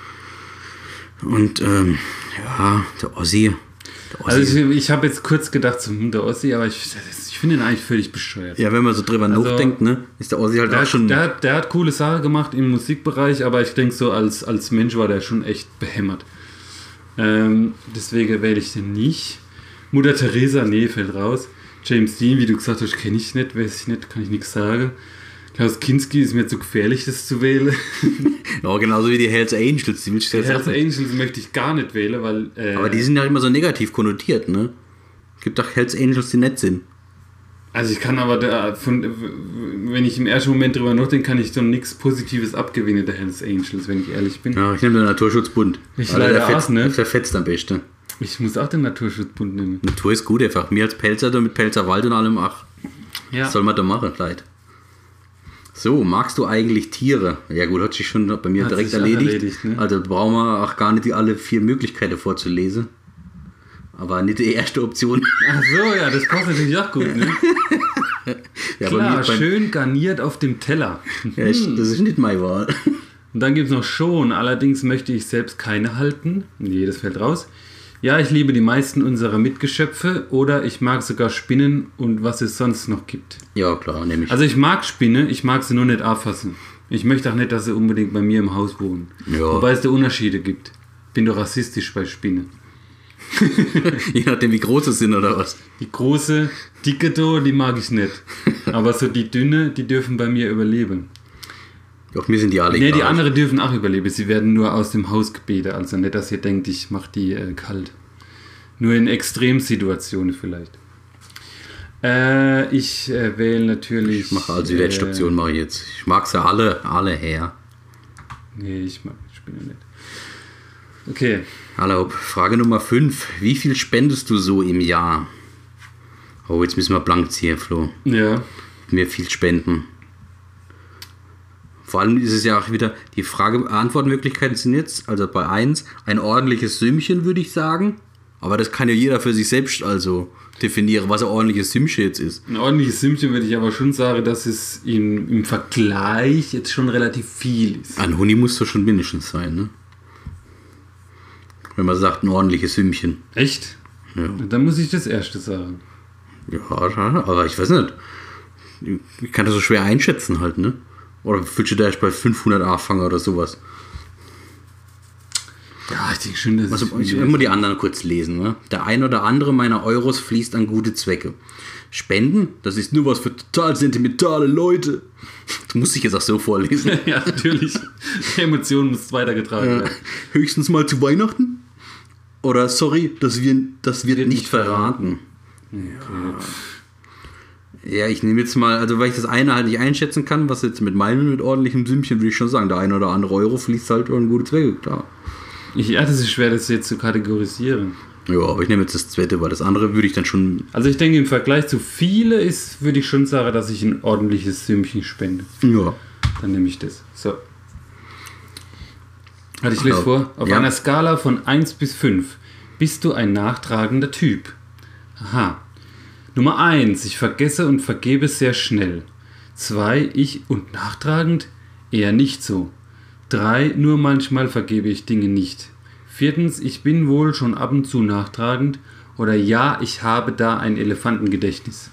Und ähm, ja, der Ossi. Also ich, ich habe jetzt kurz gedacht zum der Ossi, aber ich, ich finde ihn eigentlich völlig bescheuert. Ja, wenn man so drüber also, nachdenkt, ne, ist der Ossi halt der auch schon... Der hat, der hat coole Sachen gemacht im Musikbereich, aber ich denke so, als, als Mensch war der schon echt behämmert. Ähm, deswegen wähle ich den nicht. Mutter Teresa, nee, fällt raus. James Dean, wie du gesagt hast, kenne ich nicht, weiß ich nicht, kann ich nichts sagen. Klaus Kinski ist mir zu gefährlich, das zu wählen. Ja, genauso wie die Hells Angels. Die, die Hells Angels möchte ich gar nicht wählen, weil... Äh, aber die sind ja immer so negativ konnotiert, ne? Es gibt auch Hells Angels, die nett sind. Also ich kann aber, da, von, wenn ich im ersten Moment drüber nachdenke, kann ich so nichts Positives abgewinnen der Hells Angels, wenn ich ehrlich bin. Ja, ich nehme den Naturschutzbund. Ich also leider der auch, ne? Der fetzt am besten. Ich muss auch den Naturschutzbund nehmen. Natur ist gut einfach. Mir als Pelzer, mit Pelzerwald und allem, ach, ja. was soll man da machen, vielleicht? So, magst du eigentlich Tiere? Ja gut, hat sich schon bei mir Hat direkt sich auch erledigt. erledigt, ne? Also brauchen wir auch gar nicht die alle vier Möglichkeiten vorzulesen. Aber nicht die erste Option. Ach so, ja, das passt natürlich auch gut, ne? Ja, Klar, bei mir, schön garniert auf dem Teller. Ja, ich, das ist nicht meine Wahl. Und dann gibt es noch schon, allerdings möchte ich selbst keine halten. Nee, das fällt raus. Ja, ich liebe die meisten unserer Mitgeschöpfe oder ich mag sogar Spinnen und was es sonst noch gibt. Ja, klar, nämlich. Also ich mag Spinne, ich mag sie nur nicht anfassen. Ich möchte auch nicht, dass sie unbedingt bei mir im Haus wohnen. Ja. Wobei es da Unterschiede gibt. Bin doch rassistisch bei Spinnen. Je nachdem, wie groß es sind oder was. Die große, dicke do, die mag ich nicht. Aber so die dünne, die dürfen bei mir überleben. Doch, mir sind die alle Ne, die egal. anderen dürfen auch überleben. Sie werden nur aus dem Haus gebetet. Also nicht, dass ihr denkt, ich mache die äh, kalt. Nur in Extremsituationen vielleicht. Äh, ich äh, wähle natürlich... Ich mache also die letzte äh, Option, mache ich jetzt. Ich mag sie alle, alle her. Nee, ich mag Spinne nicht. Okay. Hallo, Frage Nummer fünf. Wie viel spendest du so im Jahr? Oh, jetzt müssen wir blank ziehen, Flo. Ja. Mir viel spenden. Vor allem ist es ja auch wieder, die Frage, Antwortmöglichkeiten sind jetzt, also bei eins, ein ordentliches Sümmchen, würde ich sagen. Aber das kann ja jeder für sich selbst also definieren, was ein ordentliches Sümmchen jetzt ist. Ein ordentliches Sümmchen würde ich aber schon sagen, dass es im, im Vergleich jetzt schon relativ viel ist. Ein Huni muss doch schon mindestens sein, ne? Wenn man sagt, ein ordentliches Sümmchen. Echt? Ja. Dann muss ich das erste sagen. Ja, aber ich weiß nicht. Ich kann das so schwer einschätzen halt, ne? Oder fühlst du da erst bei fünfhundert anfangen oder sowas? Ja, ich denke schon, dass Also ich will immer die anderen kurz lesen. Ne? Der ein oder andere meiner Euros fließt an gute Zwecke. Spenden, das ist nur was für total sentimentale Leute. Das muss ich jetzt auch so vorlesen. Ja, natürlich. Die Emotion muss weitergetragen Äh, werden. höchstens mal zu Weihnachten? Oder sorry, das wird, das wird, Wird nicht nicht verraten. Ja, ich nehme jetzt mal, also weil ich das eine halt nicht einschätzen kann, was jetzt mit meinem mit ordentlichem Sümmchen, würde ich schon sagen, der eine oder andere Euro fließt halt an gute Zwecke, klar. Ich, ja, das ist schwer, das jetzt zu kategorisieren. Ja, aber ich nehme jetzt das zweite, weil das andere würde ich dann schon... Also ich denke, im Vergleich zu viele ist, würde ich schon sagen, dass ich ein ordentliches Sümmchen spende. Ja. Dann nehme ich das. So. Hatte ich lese Ja. vor. Auf Ja. einer Skala von eins bis fünf bist du ein nachtragender Typ. Aha. Nummer eins. Ich vergesse und vergebe sehr schnell. zwei. Ich und nachtragend? Eher nicht so. drei. Nur manchmal vergebe ich Dinge nicht. Viertens. Ich bin wohl schon ab und zu nachtragend. Oder ja, ich habe da ein Elefantengedächtnis.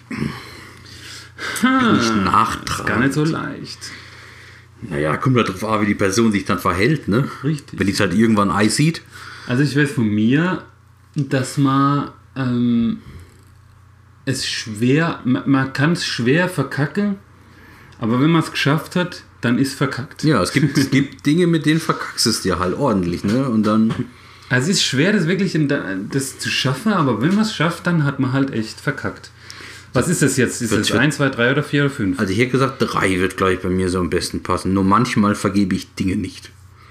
Bin ich nachtragend. Gar nicht so leicht. Naja, kommt halt drauf an, wie die Person sich dann verhält, ne? Richtig. Wenn die es halt irgendwann Ei sieht. Also ich weiß von mir, dass man ähm, es schwer, man, man kann es schwer verkacken, aber wenn man es geschafft hat, dann ist verkackt. Ja, es gibt, es gibt Dinge, mit denen verkackst es dir halt ordentlich, ne? Und dann... Also es ist schwer, das wirklich in, das zu schaffen, aber wenn man es schafft, dann hat man halt echt verkackt. Was ist das jetzt? Ist Wird- das eins, zwei, drei oder vier oder fünf? Also ich hätte gesagt, drei wird gleich bei mir so am besten passen. Nur manchmal vergebe ich Dinge nicht.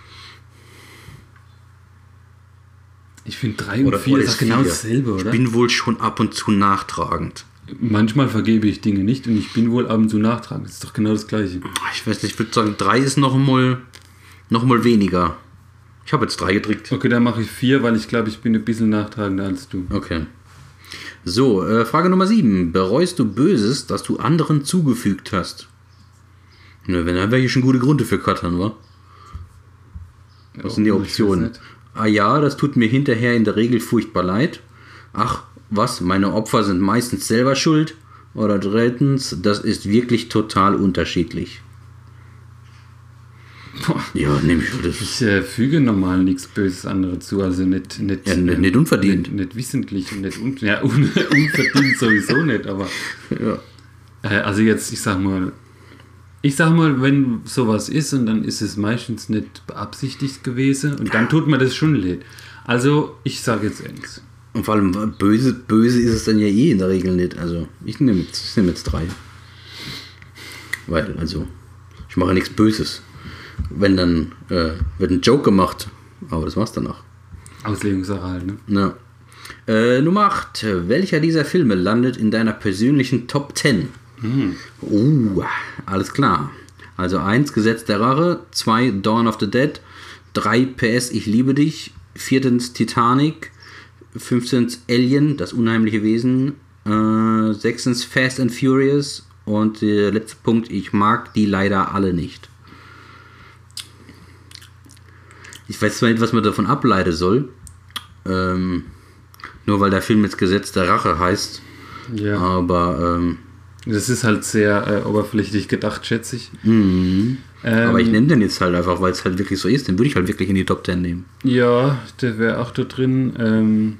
Ich finde drei und Oder vier oder ist genau vier. dasselbe, oder? Ich bin wohl schon ab und zu nachtragend. Manchmal vergebe ich Dinge nicht und ich bin wohl ab und zu nachtragend. Das ist doch genau das Gleiche. Ich weiß nicht, ich würde sagen, drei ist noch mal, noch mal weniger. Ich habe jetzt drei gedrückt. Okay, dann mache ich vier, weil ich glaube, ich bin ein bisschen nachtragender als du. Okay. So, äh, Frage Nummer sieben. Bereust du Böses, das du anderen zugefügt hast? Ne, wenn, dann wäre hier schon gute Gründe für Cuttern, wa? Was sind die Oh, ich weiß Optionen? nicht. Ah ja, das tut mir hinterher in der Regel furchtbar leid. Ach, was? Meine Opfer sind meistens selber schuld. Oder drittens, das ist wirklich total unterschiedlich. Boah. Ja, nehme ich das. Ich äh, füge normal nichts Böses andere zu, also nicht, nicht, Ja, nicht, nicht unverdient. nicht, nicht wissentlich und nicht un, ja, un, unverdient sowieso nicht, aber Ja. äh, also jetzt, ich sag mal, ich sag mal, wenn sowas ist und dann ist es meistens nicht beabsichtigt gewesen und dann tut mir das schon leid. Also ich sage jetzt eins. Und vor allem böse, böse ist es dann ja eh in der Regel nicht. Also ich nehme jetzt, ich nehme jetzt drei. Weil, also, ich mache nichts Böses. Wenn dann äh, wird ein Joke gemacht, aber das war's danach. Auslegungssache halt, ne? Ja. Äh, Nummer acht. Welcher dieser Filme landet in deiner persönlichen Top zehn? Hm. Uh, alles klar. Also eins Gesetz der Rache, zwei Dawn of the Dead, drei P S Ich liebe dich, viertens Titanic, fünftens Alien, das unheimliche Wesen, äh, sechstens Fast and Furious und der letzte Punkt, ich mag die leider alle nicht. Ich weiß zwar nicht, was man davon ableiten soll, ähm, nur weil der Film jetzt Gesetz der Rache heißt, Ja. aber ähm, Das ist halt sehr äh, oberflächlich gedacht, schätze ich. Mhm. Ähm, Aber ich nenne den jetzt halt einfach, weil es halt wirklich so ist. Den würde ich halt wirklich in die Top Ten nehmen. Ja, der wäre auch da drin. Ähm,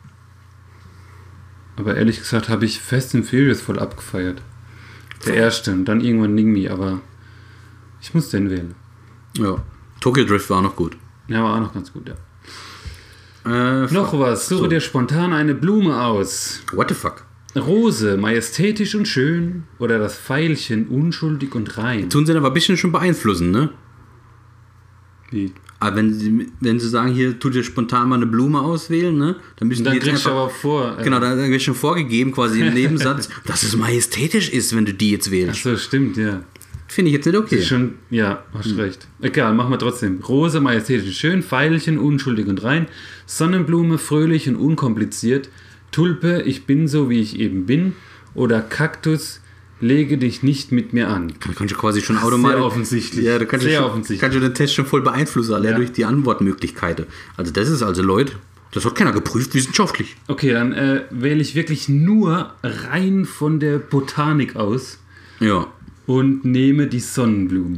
aber ehrlich gesagt habe ich Fast and Furious voll abgefeiert. Der erste und dann irgendwann Ning Me, aber ich muss den wählen. Ja. Tokyo Drift war auch noch gut. Ja, war auch noch ganz gut, ja. Äh, Noch was, suche so. dir spontan eine Blume aus. What the fuck? Rose, majestätisch und schön, oder das Veilchen, unschuldig und rein. Tun sie dann aber ein bisschen schon beeinflussen, ne? Wie? Aber wenn sie, wenn sie sagen, hier, tu dir spontan mal eine Blume auswählen, ne? Dann müssen Dann die jetzt kriegst du einfach, aber vor. Äh, genau, dann wird schon vorgegeben, quasi im Nebensatz, dass es majestätisch ist, wenn du die jetzt wählst. Achso, stimmt, ja. Finde ich jetzt nicht okay. Ist schon, ja, hast hm. recht. Egal, machen wir trotzdem. Rose, majestätisch und schön, Veilchen, unschuldig und rein, Sonnenblume, fröhlich und unkompliziert, Tulpe, ich bin so, wie ich eben bin, oder Kaktus, lege dich nicht mit mir an. Da kannst du quasi schon automatisch. Sehr offensichtlich. Ja, da kannst Sehr du schon, offensichtlich. kannst du den Test schon voll beeinflussen, allein Ja. durch die Antwortmöglichkeiten. Also das ist also, Leute, das hat keiner geprüft wissenschaftlich. Okay, dann äh, wähle ich wirklich nur rein von der Botanik aus Ja. und nehme die Sonnenblume.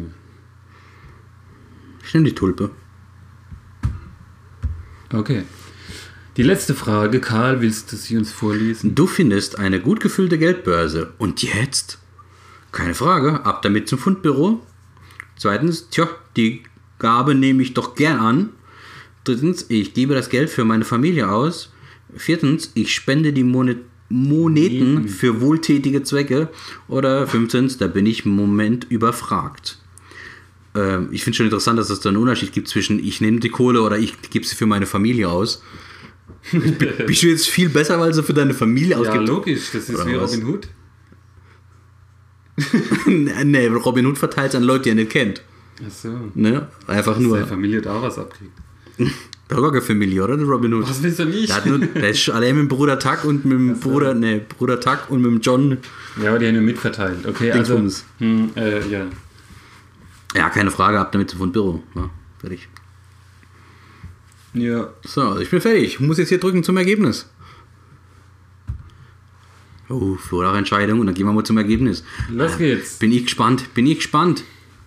Ich nehme die Tulpe. Okay. Die letzte Frage, Karl, willst du sie uns vorlesen? Du findest eine gut gefüllte Geldbörse. Und jetzt? Keine Frage, ab damit zum Fundbüro. Zweitens, tja, die Gabe nehme ich doch gern an. Drittens, ich gebe das Geld für meine Familie aus. Viertens, ich spende die Monet Moneten für wohltätige Zwecke. Oder fünftens, da bin ich im Moment überfragt. Ähm, ich finde schon interessant, dass es da einen Unterschied gibt zwischen ich nehme die Kohle oder ich gebe sie für meine Familie aus. Bist du jetzt viel besser, weil sie für deine Familie Ja, ausgibt? logisch, das ist Oder wie was? Robin Hood. Nee, Robin Hood verteilt es an Leute, die er nicht kennt. Achso. Ne? Einfach Dass nur. der Familie da was abkriegt. Der hat gar keine Familie, oder? Der Robin Hood. Was willst du nicht? Der, hat nur, der ist allein mit dem Bruder Tuck und mit dem so. Bruder, nee, Bruder Tuck und mit dem John. Ja, aber die haben ja mitverteilt. Okay, also. Dingsbums. Hm, äh, ja. Ja, keine Frage, ab damit zum Fundbüro. Ja, fertig. Ja. So, also ich bin fertig. Ich muss jetzt hier drücken zum Ergebnis. Oh, Florach-Entscheidung und dann gehen wir mal zum Ergebnis. Los geht's. Bin ich gespannt, bin ich gespannt.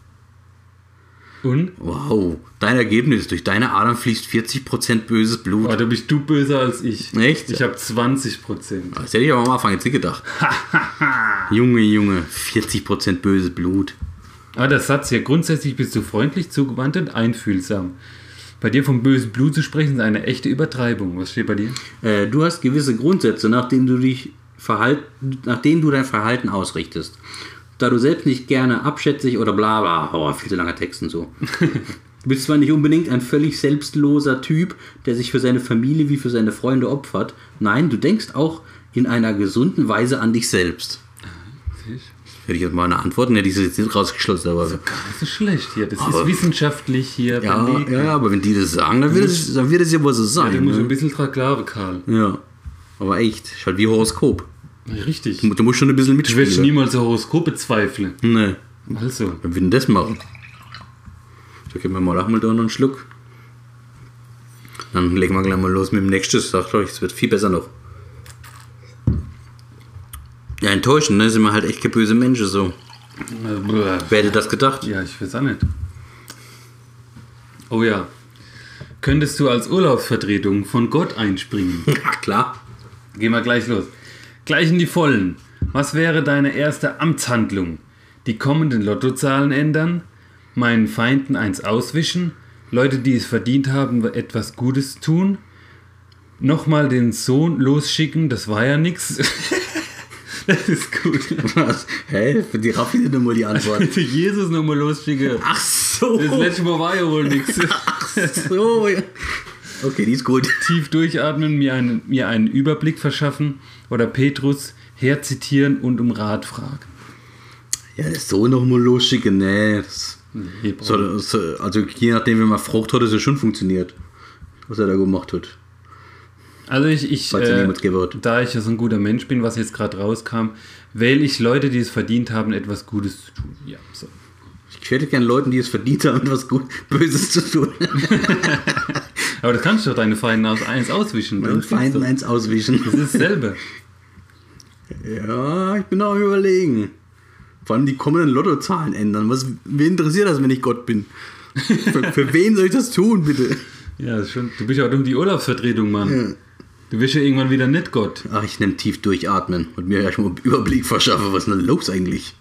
Und? Wow, dein Ergebnis. Durch deine Adern fließt vierzig Prozent böses Blut. Oh, da bist du böser als ich. Echt? Ich habe zwanzig Prozent. Das hätte ich aber am Anfang jetzt nicht gedacht. Junge, Junge, vierzig Prozent böses Blut. Aber der Satz hier, grundsätzlich bist du freundlich, zugewandt und einfühlsam. Bei dir vom bösen Blut zu sprechen, ist eine echte Übertreibung. Was steht bei dir? Äh, du hast gewisse Grundsätze, nach denen du dich verhalten, nach denen du dein Verhalten ausrichtest. Da du selbst nicht gerne abschätzig oder bla bla, oh, viel zu langer Text und so. Du bist zwar nicht unbedingt ein völlig selbstloser Typ, der sich für seine Familie wie für seine Freunde opfert. Nein, du denkst auch in einer gesunden Weise an dich selbst. Hätte ich jetzt mal eine Antwort, hätte ich sie jetzt nicht rausgeschlossen. Aber Gar nicht so schlecht hier. Das Aber- ist wissenschaftlich hier ja, belegt. ja, aber wenn die das sagen, dann wird es, dann wird es ja wohl so Ja, sein. du musst ne? ein bisschen dran glauben, Karl. Ja, aber echt, ist halt wie Horoskop. Richtig. Du, du musst schon ein bisschen Du wirst mitspielen. niemals ein Horoskop bezweifeln. Nee, Also, wer will denn das machen? Da geben wir mal auch mal da noch einen Schluck. Dann legen wir gleich mal los mit dem nächsten. Sagt euch, es wird viel besser noch. Ja, enttäuschend, ne? Sind wir halt echt keine böse Menschen so. äh, Wer hätte das gedacht? ja, ich weiß auch nicht. Oh ja. Könntest du als Urlaubsvertretung von Gott einspringen? Ja, klar. Gehen wir gleich los. Gleich in die Vollen. Was wäre deine erste Amtshandlung? Die kommenden Lottozahlen ändern? Meinen Feinden eins auswischen? Leute, die es verdient haben, etwas Gutes tun? Nochmal den Sohn losschicken? Das war ja nix. Das ist gut. Was? Hä? Für die Raffi sind immer die Antwort. Jesus nochmal losschicken. Ach so. Das letzte Mal war ja wohl nix. Ach so. Ja. Okay, die ist gut. Tief durchatmen, mir einen, mir einen Überblick verschaffen oder Petrus herzitieren und um Rat fragen. Ja, das so nochmal losschicken, nee. Das, Nee, so, so, also je nachdem, wie man frucht hat, es ja schon funktioniert, was er da gemacht hat. Also ich, ich Falls er äh, niemals gehört. da ich ja so ein guter Mensch bin, was jetzt gerade rauskam, wähle ich Leute, die es verdient haben, etwas Gutes zu tun. Ja, so. Ich hätte gerne Leuten, die es verdient haben, etwas gut, Böses zu tun. Aber das kannst du doch deine Feinde aus eins auswischen. Meinen Feinden eins auswischen. Das ist dasselbe. Ja, ich bin auch am Überlegen. Vor allem die kommenden Lottozahlen ändern. Was, wen interessiert das, wenn ich Gott bin? Für, für wen soll ich das tun, bitte? Ja, das ist schon, du bist ja auch um die Urlaubsvertretung, Mann. Ja. Du wirst ja irgendwann wieder nicht Gott. Ach, ich nehme tief durchatmen und mir erstmal einen Überblick verschaffe, was ist denn los eigentlich?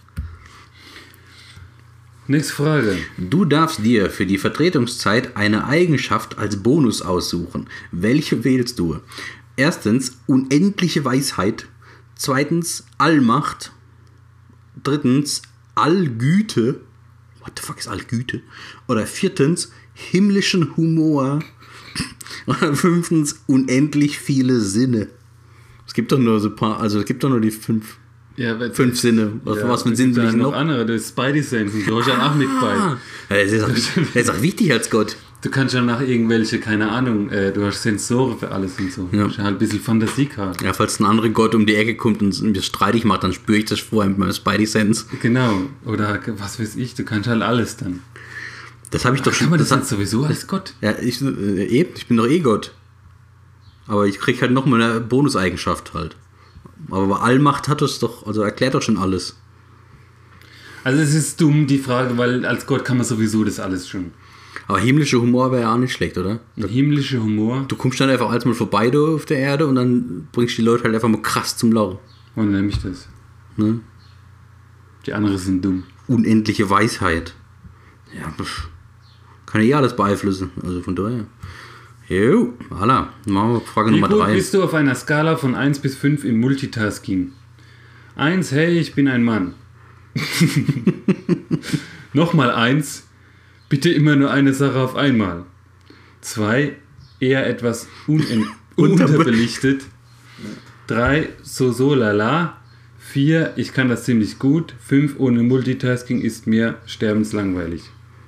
Nächste Frage. Du darfst dir für die Vertretungszeit eine Eigenschaft als Bonus aussuchen. Welche wählst du? Erstens, unendliche Weisheit. Zweitens, Allmacht. Drittens, Allgüte. What the fuck ist Allgüte? Oder viertens, himmlischen Humor. Oder fünftens, unendlich viele Sinne. Es gibt doch nur so ein paar, also es gibt doch nur die fünf, Ja, weil- fünf Sinne. Was, ja, was für es Sinn gibt will ja ich noch noch? andere, das Spidey Sense. Du hast ja auch mit bei. Ja, das ist auch, das ist auch wichtig als Gott. Du kannst ja nach irgendwelche, keine Ahnung, äh, du hast Sensoren für alles und so. Ja. Du hast ja halt ein bisschen Fantasie gehabt. Ja, falls ein anderer Gott um die Ecke kommt und mir streitig macht, dann spüre ich das vorher mit meinem Spidey Sense. Genau. Oder was weiß ich, du kannst halt alles dann. Das habe ich doch Kann schon. man das das dann sowieso als Gott? Ja, ich, äh, eben, ich bin doch eh Gott. Aber ich krieg halt nochmal eine Bonuseigenschaft halt. Aber bei Allmacht hat es doch, also erklärt doch schon alles. Also es ist dumm, die Frage, weil als Gott kann man sowieso das alles schon. Aber himmlischer Humor wäre ja auch nicht schlecht, oder? Ein himmlischer Humor. Du kommst dann einfach als mal vorbei da auf der Erde und dann bringst die Leute halt einfach mal krass zum Lachen. Wann nenne ich das? Ne? Die anderen sind dumm. Unendliche Weisheit. Ja, pff. Kann ja eh alles beeinflussen. Also von daher. Jo, voilà. Machen wir Frage Wie Nummer gut drei. bist du auf einer Skala von eins bis fünf im Multitasking? eins, hey, ich bin ein Mann. Nochmal eins, bitte immer nur eine Sache auf einmal. zwei, eher etwas unen- unterbelichtet. drei, so so lala. vier, ich kann das ziemlich gut. fünf, ohne Multitasking ist mir sterbenslangweilig.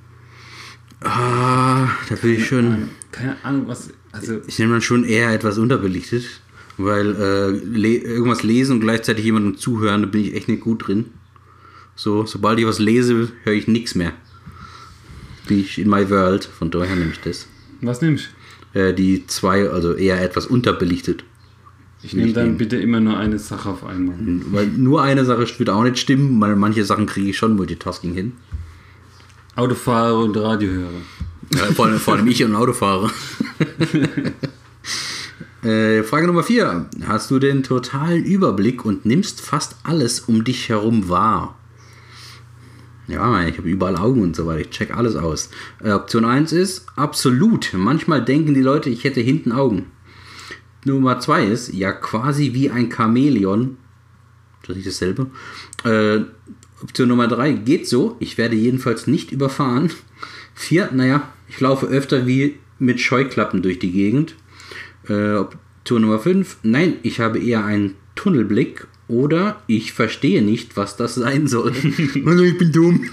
Ah, da bin ich schon. Keine Ahnung, was. Also, Ich nehme dann schon eher etwas unterbelichtet. Weil äh, le irgendwas lesen und gleichzeitig jemandem zuhören, da bin ich echt nicht gut drin. So, sobald ich was lese, höre ich nichts mehr. Bin ich in my world, von daher nehme ich das. was nimmst du? Äh, die zwei, also eher etwas unterbelichtet. Ich nehme Nicht dann nehmen. bitte immer nur eine Sache auf einmal. Weil nur eine Sache wird auch nicht stimmen, weil manche Sachen kriege ich schon Multitasking hin. Autofahrer und Radiohörer. Ja, vor, allem, vor allem ich und Autofahrer. äh, Frage Nummer vier. Hast du den totalen Überblick und nimmst fast alles um dich herum wahr? Ja, ich habe überall Augen und so weiter. Ich check alles aus. Äh, Option eins ist absolut. Manchmal denken die Leute, ich hätte hinten Augen. Nummer zwei ist ja quasi wie ein Chamäleon. Das ist nicht dasselbe. Äh, Option Nummer drei geht so. Ich werde jedenfalls nicht überfahren. vier, naja, ich laufe öfter wie mit Scheuklappen durch die Gegend. Äh, Option Nummer fünf, nein, ich habe eher einen Tunnelblick. Oder ich verstehe nicht, was das sein soll. Also ich bin dumm.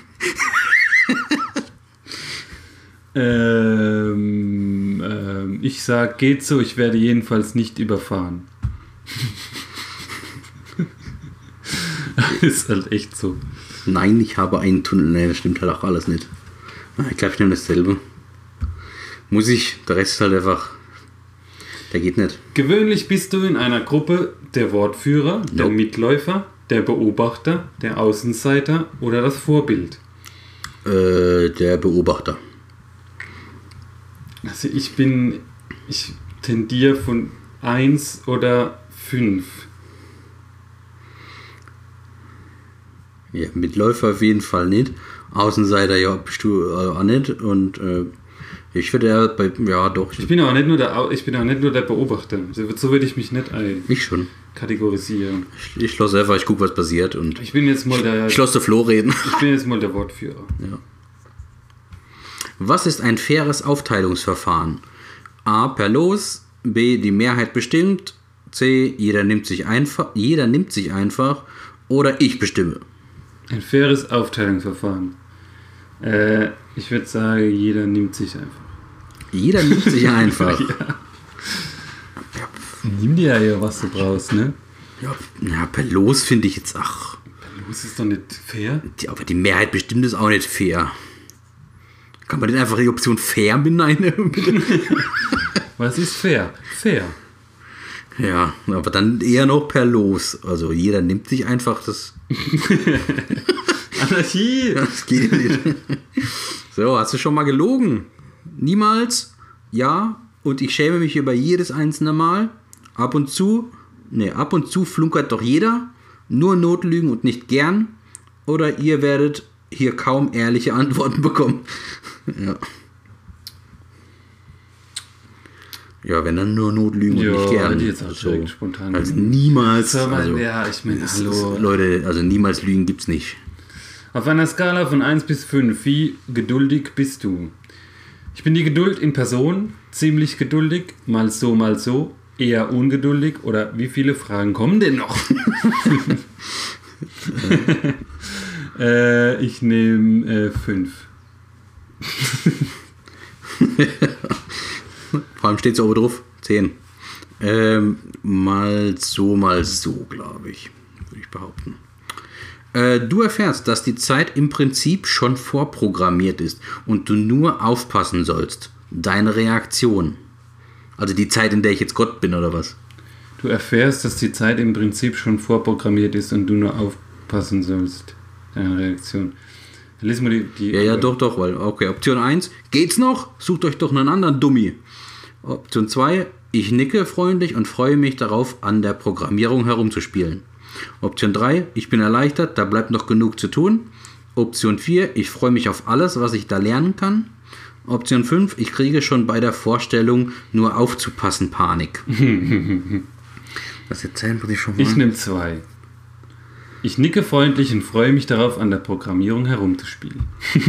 Ähm, ähm, ich sag, geht so, ich werde jedenfalls nicht überfahren. Ist halt echt so. Nein, ich habe einen Tunnel. Nee, das stimmt halt auch alles nicht. Ah, ich glaube, ich nehme dasselbe. Muss ich, der Rest ist halt einfach... Der geht nicht. Gewöhnlich bist du in einer Gruppe der Wortführer, der Nope. Mitläufer, der Beobachter, der Außenseiter oder das Vorbild. Äh, der Beobachter. Also ich bin, ich tendiere von eins oder fünf. Ja, Mitläufer auf jeden Fall nicht. Außenseiter, ja, bist du äh, auch nicht. Und äh, ich würde ja bei, ja doch. Ich bin auch nicht nur der, Au- ich bin auch nicht nur der Beobachter. So, so würde ich mich nicht ein- Ich schon. kategorisieren. Ich, ich lasse einfach, ich gucke, was passiert. Und Ich bin jetzt mal der, ich lasse den Flo reden. ich bin jetzt mal der Wortführer. Ja. Was ist ein faires Aufteilungsverfahren? A. Per Los. B. Die Mehrheit bestimmt. C. Jeder nimmt sich einfach. Jeder nimmt sich einfach. Oder ich bestimme. Ein faires Aufteilungsverfahren. Äh, ich würde sagen, jeder nimmt sich einfach. Jeder nimmt sich einfach. Ja. Nimm dir ja, was du brauchst, ne? Ja, ja per Los finde ich jetzt, ach. Per Los ist doch nicht fair. Die, aber die Mehrheit bestimmt ist auch nicht fair. Kann man denn einfach die Option fair benennen? Was ist fair? Fair. Ja, aber dann eher noch per Los. Also jeder nimmt sich einfach das. Anarchie! Das geht nicht. So, hast du schon mal gelogen? Niemals? Ja. Und ich schäme mich über jedes einzelne Mal. Ab und zu, ne, ab und zu flunkert doch jeder. Nur Notlügen und nicht gern. Oder ihr werdet hier kaum ehrliche Antworten bekommen. Ja. Ja, wenn dann nur Notlügen Ja, und nicht gern. die jetzt auch Also, direkt spontan. also niemals. So, Also, ja, ich meine, es hallo. ist, Leute, also niemals Lügen gibt's nicht. Auf einer Skala von eins bis fünf, wie geduldig bist du? Ich bin die Geduld in Person, ziemlich geduldig, mal so, mal so, eher ungeduldig oder wie viele Fragen kommen denn noch? äh, ich nehme fünf. Vor allem steht es oben drauf, zehn. Ähm, mal so, mal so, glaube ich, würde ich behaupten. Äh, du erfährst, dass die Zeit im Prinzip schon vorprogrammiert ist und du nur aufpassen sollst. Deine Reaktion. Also die Zeit, in der ich jetzt Gott bin, oder was? Du erfährst, dass die Zeit im Prinzip schon vorprogrammiert ist und du nur aufpassen sollst. Deine Reaktion. Dann lesen wir die... die Ja, ja, doch, doch, weil, okay, Option eins, geht's noch? Sucht euch doch einen anderen Dummi. Option zwei, ich nicke freundlich und freue mich darauf, an der Programmierung herumzuspielen. Option drei, ich bin erleichtert, da bleibt noch genug zu tun. Option vier, ich freue mich auf alles, was ich da lernen kann. Option fünf, ich kriege schon bei der Vorstellung nur aufzupassen Panik. Was erzählen muss ich schon mal? Ich nehme zwei. Ich nicke freundlich und freue mich darauf, an der Programmierung herumzuspielen.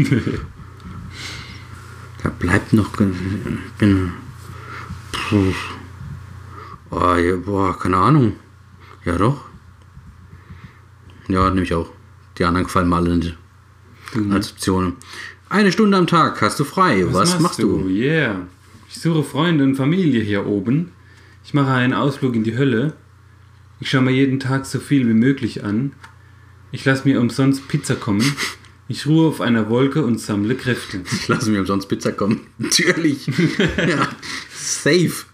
Da bleibt noch... Gen- gen- Puh. Oh, ja, boah, keine Ahnung. Ja, doch. Ja, nehme ich auch. Die anderen gefallen mir alle nicht. Mhm. Als Optionen. Eine Stunde am Tag hast du frei. Was, Was machst du? Yeah. Ich suche Freunde und Familie hier oben. Ich mache einen Ausflug in die Hölle. Ich schaue mir jeden Tag so viel wie möglich an. Ich lasse mir umsonst Pizza kommen. Ich ruhe auf einer Wolke und sammle Kräfte. Ich lasse mir umsonst Pizza kommen. Natürlich. Ja, safe.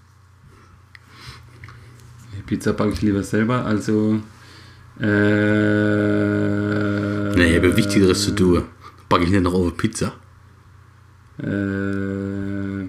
Pizza backe ich lieber selber, also... Äh, nee, ich habe Wichtigeres zu tun. Backe ich nicht noch auf Pizza. Äh,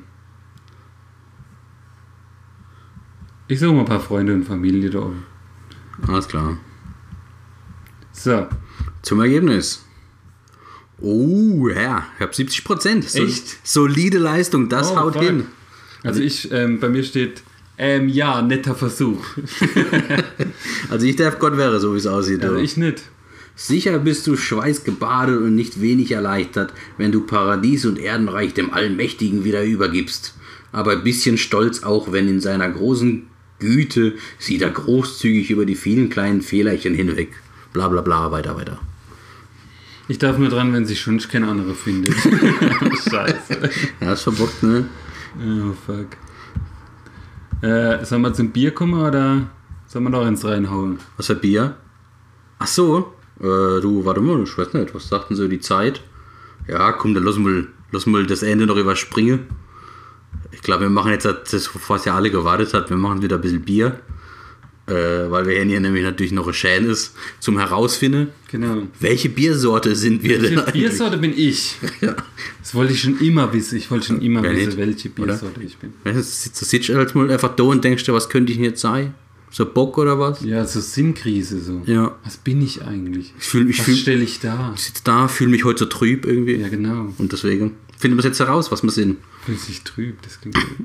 ich suche mal ein paar Freunde und Familie da oben. Alles klar. So. Zum Ergebnis. Oh, ja, ich habe siebzig Prozent. So, Echt? Solide Leistung, das Oh, haut fuck. hin. Also ich, ähm, bei mir steht, ähm, ja, netter Versuch. Also ich darf Gott wäre, so wie es aussieht. Also du. ich nicht. Sicher bist du schweißgebadet und nicht wenig erleichtert, wenn du Paradies und Erdenreich dem Allmächtigen wieder übergibst. Aber ein bisschen stolz auch, wenn in seiner großen Güte sieht er großzügig über die vielen kleinen Fehlerchen hinweg. Bla bla bla, weiter, weiter. Ich darf nur dran, wenn sich schon keine andere findet. Scheiße. Ja, ist verbockt, ne? Oh, fuck. Äh, sollen wir zum Bier kommen oder sollen wir noch eins reinhauen? Was für Bier? Ach so, äh, du, warte mal, ich weiß nicht, was sagten so die Zeit? Ja, komm, dann lass mal, lass mal das Ende noch überspringen. Ich glaube, wir machen jetzt das, was ja alle gewartet hat, wir machen wieder ein bisschen Bier. Äh, weil wir hier nämlich natürlich noch ein Schäden ist, zum Herausfinden. Genau. Welche Biersorte sind wir denn Welche eigentlich? Biersorte bin ich? Ja. Das wollte ich schon immer wissen. Ich wollte schon immer Wer wissen, nicht, welche oder? Biersorte ich bin. Du sitzt halt mal einfach da und denkst dir, was könnte ich denn jetzt sein? So Bock oder was? Ja, so Sinnkrise so. Ja. Was bin ich eigentlich? Ich fühl, ich Was fühl, stelle ich dar? ich sitze da, fühle mich heute so trüb irgendwie. Ja, genau. Und deswegen finden wir es jetzt heraus, was wir sind. Fühlt sich trüb, das klingt gut.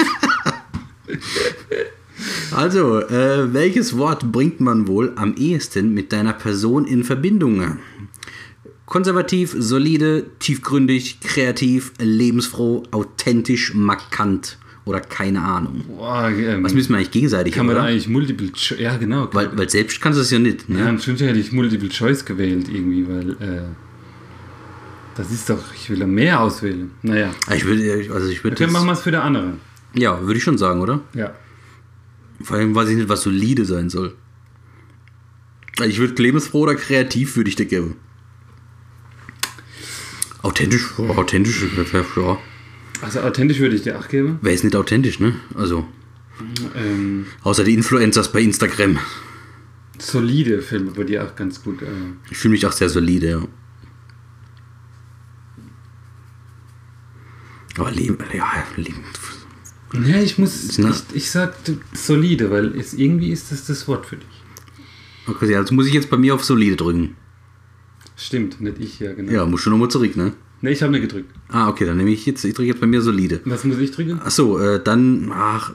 Also, äh, welches Wort bringt man wohl am ehesten mit deiner Person in Verbindung? Konservativ, solide, tiefgründig, kreativ, lebensfroh, authentisch, markant oder keine Ahnung? Boah, ähm, Was müssen wir eigentlich gegenseitig kann man oder? da eigentlich Multiple Choice, ja genau. Weil, weil selbst kannst du es ja nicht. Ne? Ja, natürlich hätte ich Multiple Choice gewählt irgendwie, weil äh, das ist doch, ich will ja mehr auswählen. Naja. Ich würde, also ich würde. Okay, machen wir es für der andere. Ja, würde ich schon sagen, oder? Ja. Vor allem weiß ich nicht, was solide sein soll. Ich würde lebensfroh oder kreativ würde ich dir geben. Authentisch, oh, authentisch, ja. Also authentisch würde ich dir acht geben. Wer ist nicht authentisch, ne? Also. Ähm, Außer die Influencers bei Instagram. solide Filme bei dir auch ganz gut. Äh. Ich fühle mich auch sehr solide, ja. Aber Leben, ja, Leben. Ja, ich muss, Na. ich, ich sag solide, weil es, irgendwie ist das das Wort für dich. Okay, also muss ich jetzt bei mir auf solide drücken. Stimmt, nicht ich, ja genau. Ja, muss schon nochmal zurück, ne? Ne, ich habe nicht gedrückt. Ah, okay, dann nehme ich jetzt, ich drücke jetzt bei mir solide. Was muss ich drücken? Achso, äh, dann, ach.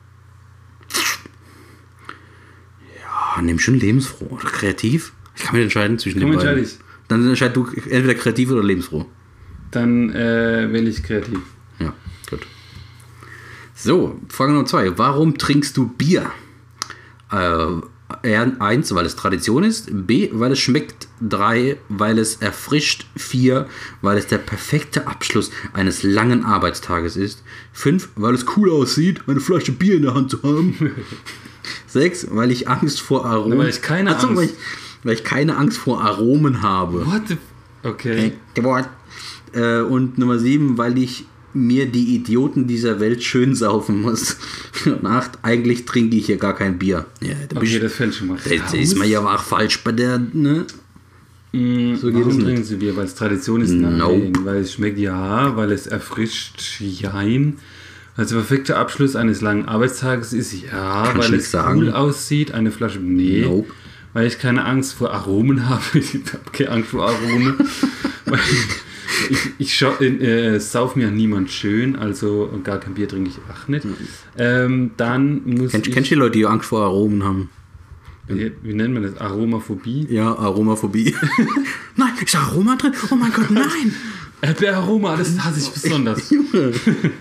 Ja, nimm schon lebensfroh oder kreativ. Ich kann mich entscheiden zwischen Komm, den beiden. entscheide ich. Dann entscheid du entweder kreativ oder lebensfroh. Dann äh, wähle ich kreativ. Ja, gut. So, Frage Nummer zwei. Warum trinkst du Bier? Äh, eins, weil es Tradition ist. B, weil es schmeckt. drei, weil es erfrischt. vier, weil es der perfekte Abschluss eines langen Arbeitstages ist. fünf, weil es cool aussieht, eine Flasche Bier in der Hand zu haben. sechs, weil ich Angst vor Aromen... Weil ich keine Achso, Angst- Weil ich, weil ich keine Angst vor Aromen habe. What the... Okay. Äh, und Nummer sieben, weil ich mir die Idioten dieser Welt schön saufen muss. Und acht, eigentlich trinke ich hier gar kein Bier. Ja, da Okay, bist- das fällt schon mal da, da ist man ja auch falsch bei der, ne? Mm, So geht warum es nicht. trinken Sie Bier? Weil es Tradition ist? Nein. Nope. Weil es schmeckt? Ja. Weil es erfrischt? Jein. Weil es der perfekte Abschluss eines langen Arbeitstages ist? Ja. Kann ich weil nicht es sagen. cool aussieht? Eine Flasche? Nee. Nope. Weil ich keine Angst vor Aromen habe. Ich habe keine Angst vor Aromen. Weil ich ich schau, äh, sauf mir niemand schön, also gar kein Bier trinke ich auch nicht. Ähm, dann muss Kennst, ich... kennst du die Leute, die Angst vor Aromen haben? Wie, wie nennt man das? Aromaphobie? Ja, Aromaphobie. Nein, ist da Aroma drin? Oh mein Gott, nein! Erdbeeraroma, das hasse ich besonders. Junge.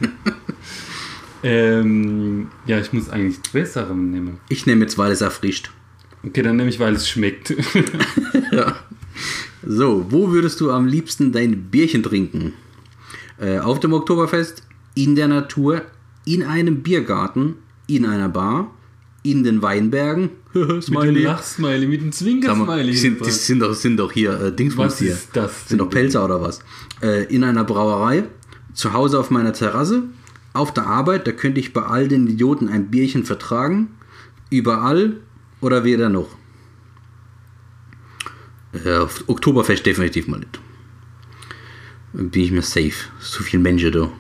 ähm, ja, ich muss eigentlich zwei Sachen nehmen. Ich nehme jetzt, weil es erfrischt. Okay, dann nehme ich, weil es schmeckt. Ja. So, wo würdest du am liebsten dein Bierchen trinken? Äh, auf dem Oktoberfest, in der Natur, in einem Biergarten, in einer Bar, in den Weinbergen. Mit dem Smiley. Lachsmiley, mit dem Sag mal, Zwinkersmiley. die sind, die sind doch, sind doch hier äh, Dingsbums Was hier. ist das Sind denn? doch Pelzer oder was? Äh, in einer Brauerei, zu Hause auf meiner Terrasse, auf der Arbeit, da könnte ich bei all den Idioten ein Bierchen vertragen. Überall oder weder noch. Äh, auf Oktoberfest definitiv mal nicht. Bin ich mir safe. Zu viele Menschen da.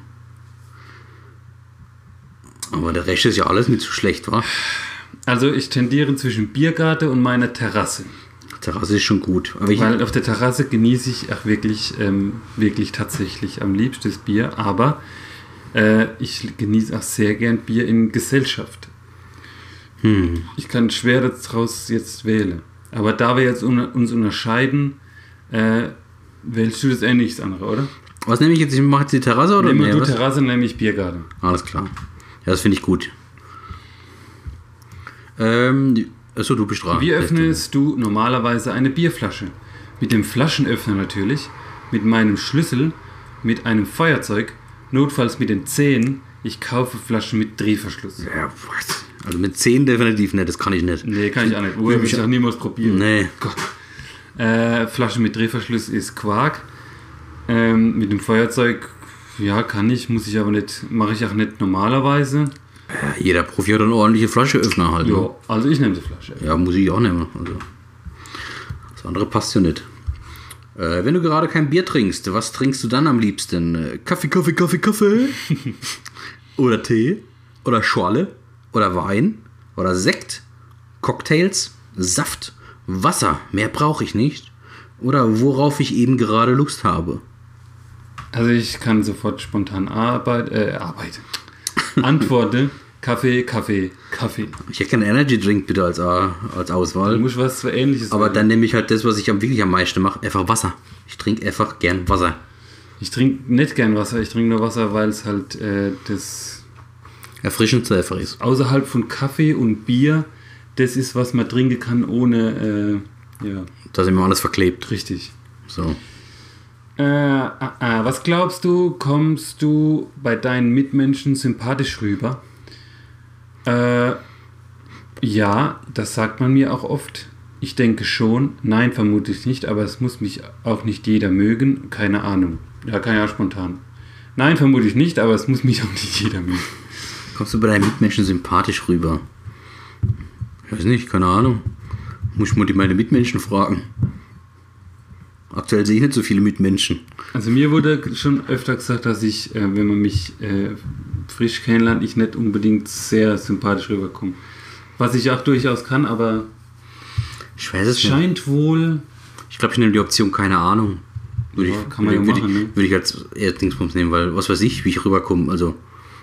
Aber der Rest ist ja alles nicht so schlecht, wa? Also ich tendiere zwischen Biergarten und meiner Terrasse. Terrasse ist schon gut. Aber ich, Weil auf der Terrasse genieße ich auch wirklich, ähm, wirklich tatsächlich am liebsten das Bier. Aber äh, ich genieße auch sehr gern Bier in Gesellschaft. hm. Ich kann schwer daraus jetzt wählen. Aber da wir jetzt un uns unterscheiden, äh, wählst du das eh nichts andere, oder? Was nehme ich jetzt? Ich mache jetzt die Terrasse oder? Nehmen Nee, du was? Terrasse, nehme ich Biergarten. Alles klar. Ja, das finde ich gut. Ähm, die- achso, du bist dran. Wie öffnest du normalerweise eine Bierflasche? Mit dem Flaschenöffner natürlich, mit meinem Schlüssel, mit einem Feuerzeug, notfalls mit den Zähnen. Ich kaufe Flaschen mit Drehverschluss. Ja, was? Also mit zehn definitiv nicht, das kann ich nicht. Nee, kann ich auch nicht. Wo habe ich auch niemals probiert. Nee. Gott. Äh, Flasche mit Drehverschluss ist Quark. Ähm, mit dem Feuerzeug, ja, kann ich, muss ich aber nicht, mache ich auch nicht normalerweise. Ja, jeder Profi hat eine ordentliche Flascheöffner halt. Ja, Ne? also ich nehme die Flasche. Ja, muss ich auch nehmen. Also, das andere passt ja nicht. Äh, wenn du gerade kein Bier trinkst, was trinkst du dann am liebsten? Äh, Kaffee, Kaffee, Kaffee, Kaffee? Oder Tee? Oder Schorle? Oder Wein? Oder Sekt? Cocktails? Saft? Wasser? Mehr brauche ich nicht. Oder worauf ich eben gerade Lust habe. Also ich kann sofort spontan Arbeit, äh, Arbeit. Antworte, Kaffee, Kaffee, Kaffee. Ich hätte keinen Energy Drink bitte als, A- als Du Auswahl. musst was Ähnliches Aber wählen. dann nehme ich halt das, was ich am wirklich am meisten mache. Einfach Wasser. Ich trinke einfach gern Wasser. Ich trinke nicht gern Wasser, ich trinke nur Wasser, weil es halt äh, das Erfrischend zu erfrisch. Außerhalb von Kaffee und Bier, das ist, was man trinken kann, ohne, äh, ja. Da sind wir alles verklebt. Richtig. So. Äh, äh, äh, was glaubst du, kommst du bei deinen Mitmenschen sympathisch rüber? Äh, ja, das sagt man mir auch oft. Ich denke schon. Nein, vermutlich nicht, aber es muss mich auch nicht jeder mögen. Keine Ahnung. Ja, kann ja spontan. Nein, vermutlich nicht, aber es muss mich auch nicht jeder mögen. Kommst du bei deinen Mitmenschen sympathisch rüber? Ich weiß nicht, keine Ahnung. Muss ich mal die meine Mitmenschen fragen. Aktuell sehe ich nicht so viele Mitmenschen. Also mir wurde schon öfter gesagt, dass ich, äh, wenn man mich äh, frisch kennenlernt, ich nicht unbedingt sehr sympathisch rüberkomme. Was ich auch durchaus kann, aber ich weiß es scheint nicht. wohl... Ich glaube, ich nehme die Option keine Ahnung. Würde Ja, ich, kann man ja würde, machen, ich, ne? würde ich als eher Dingsbums nehmen, weil was weiß ich, wie ich rüberkomme. Also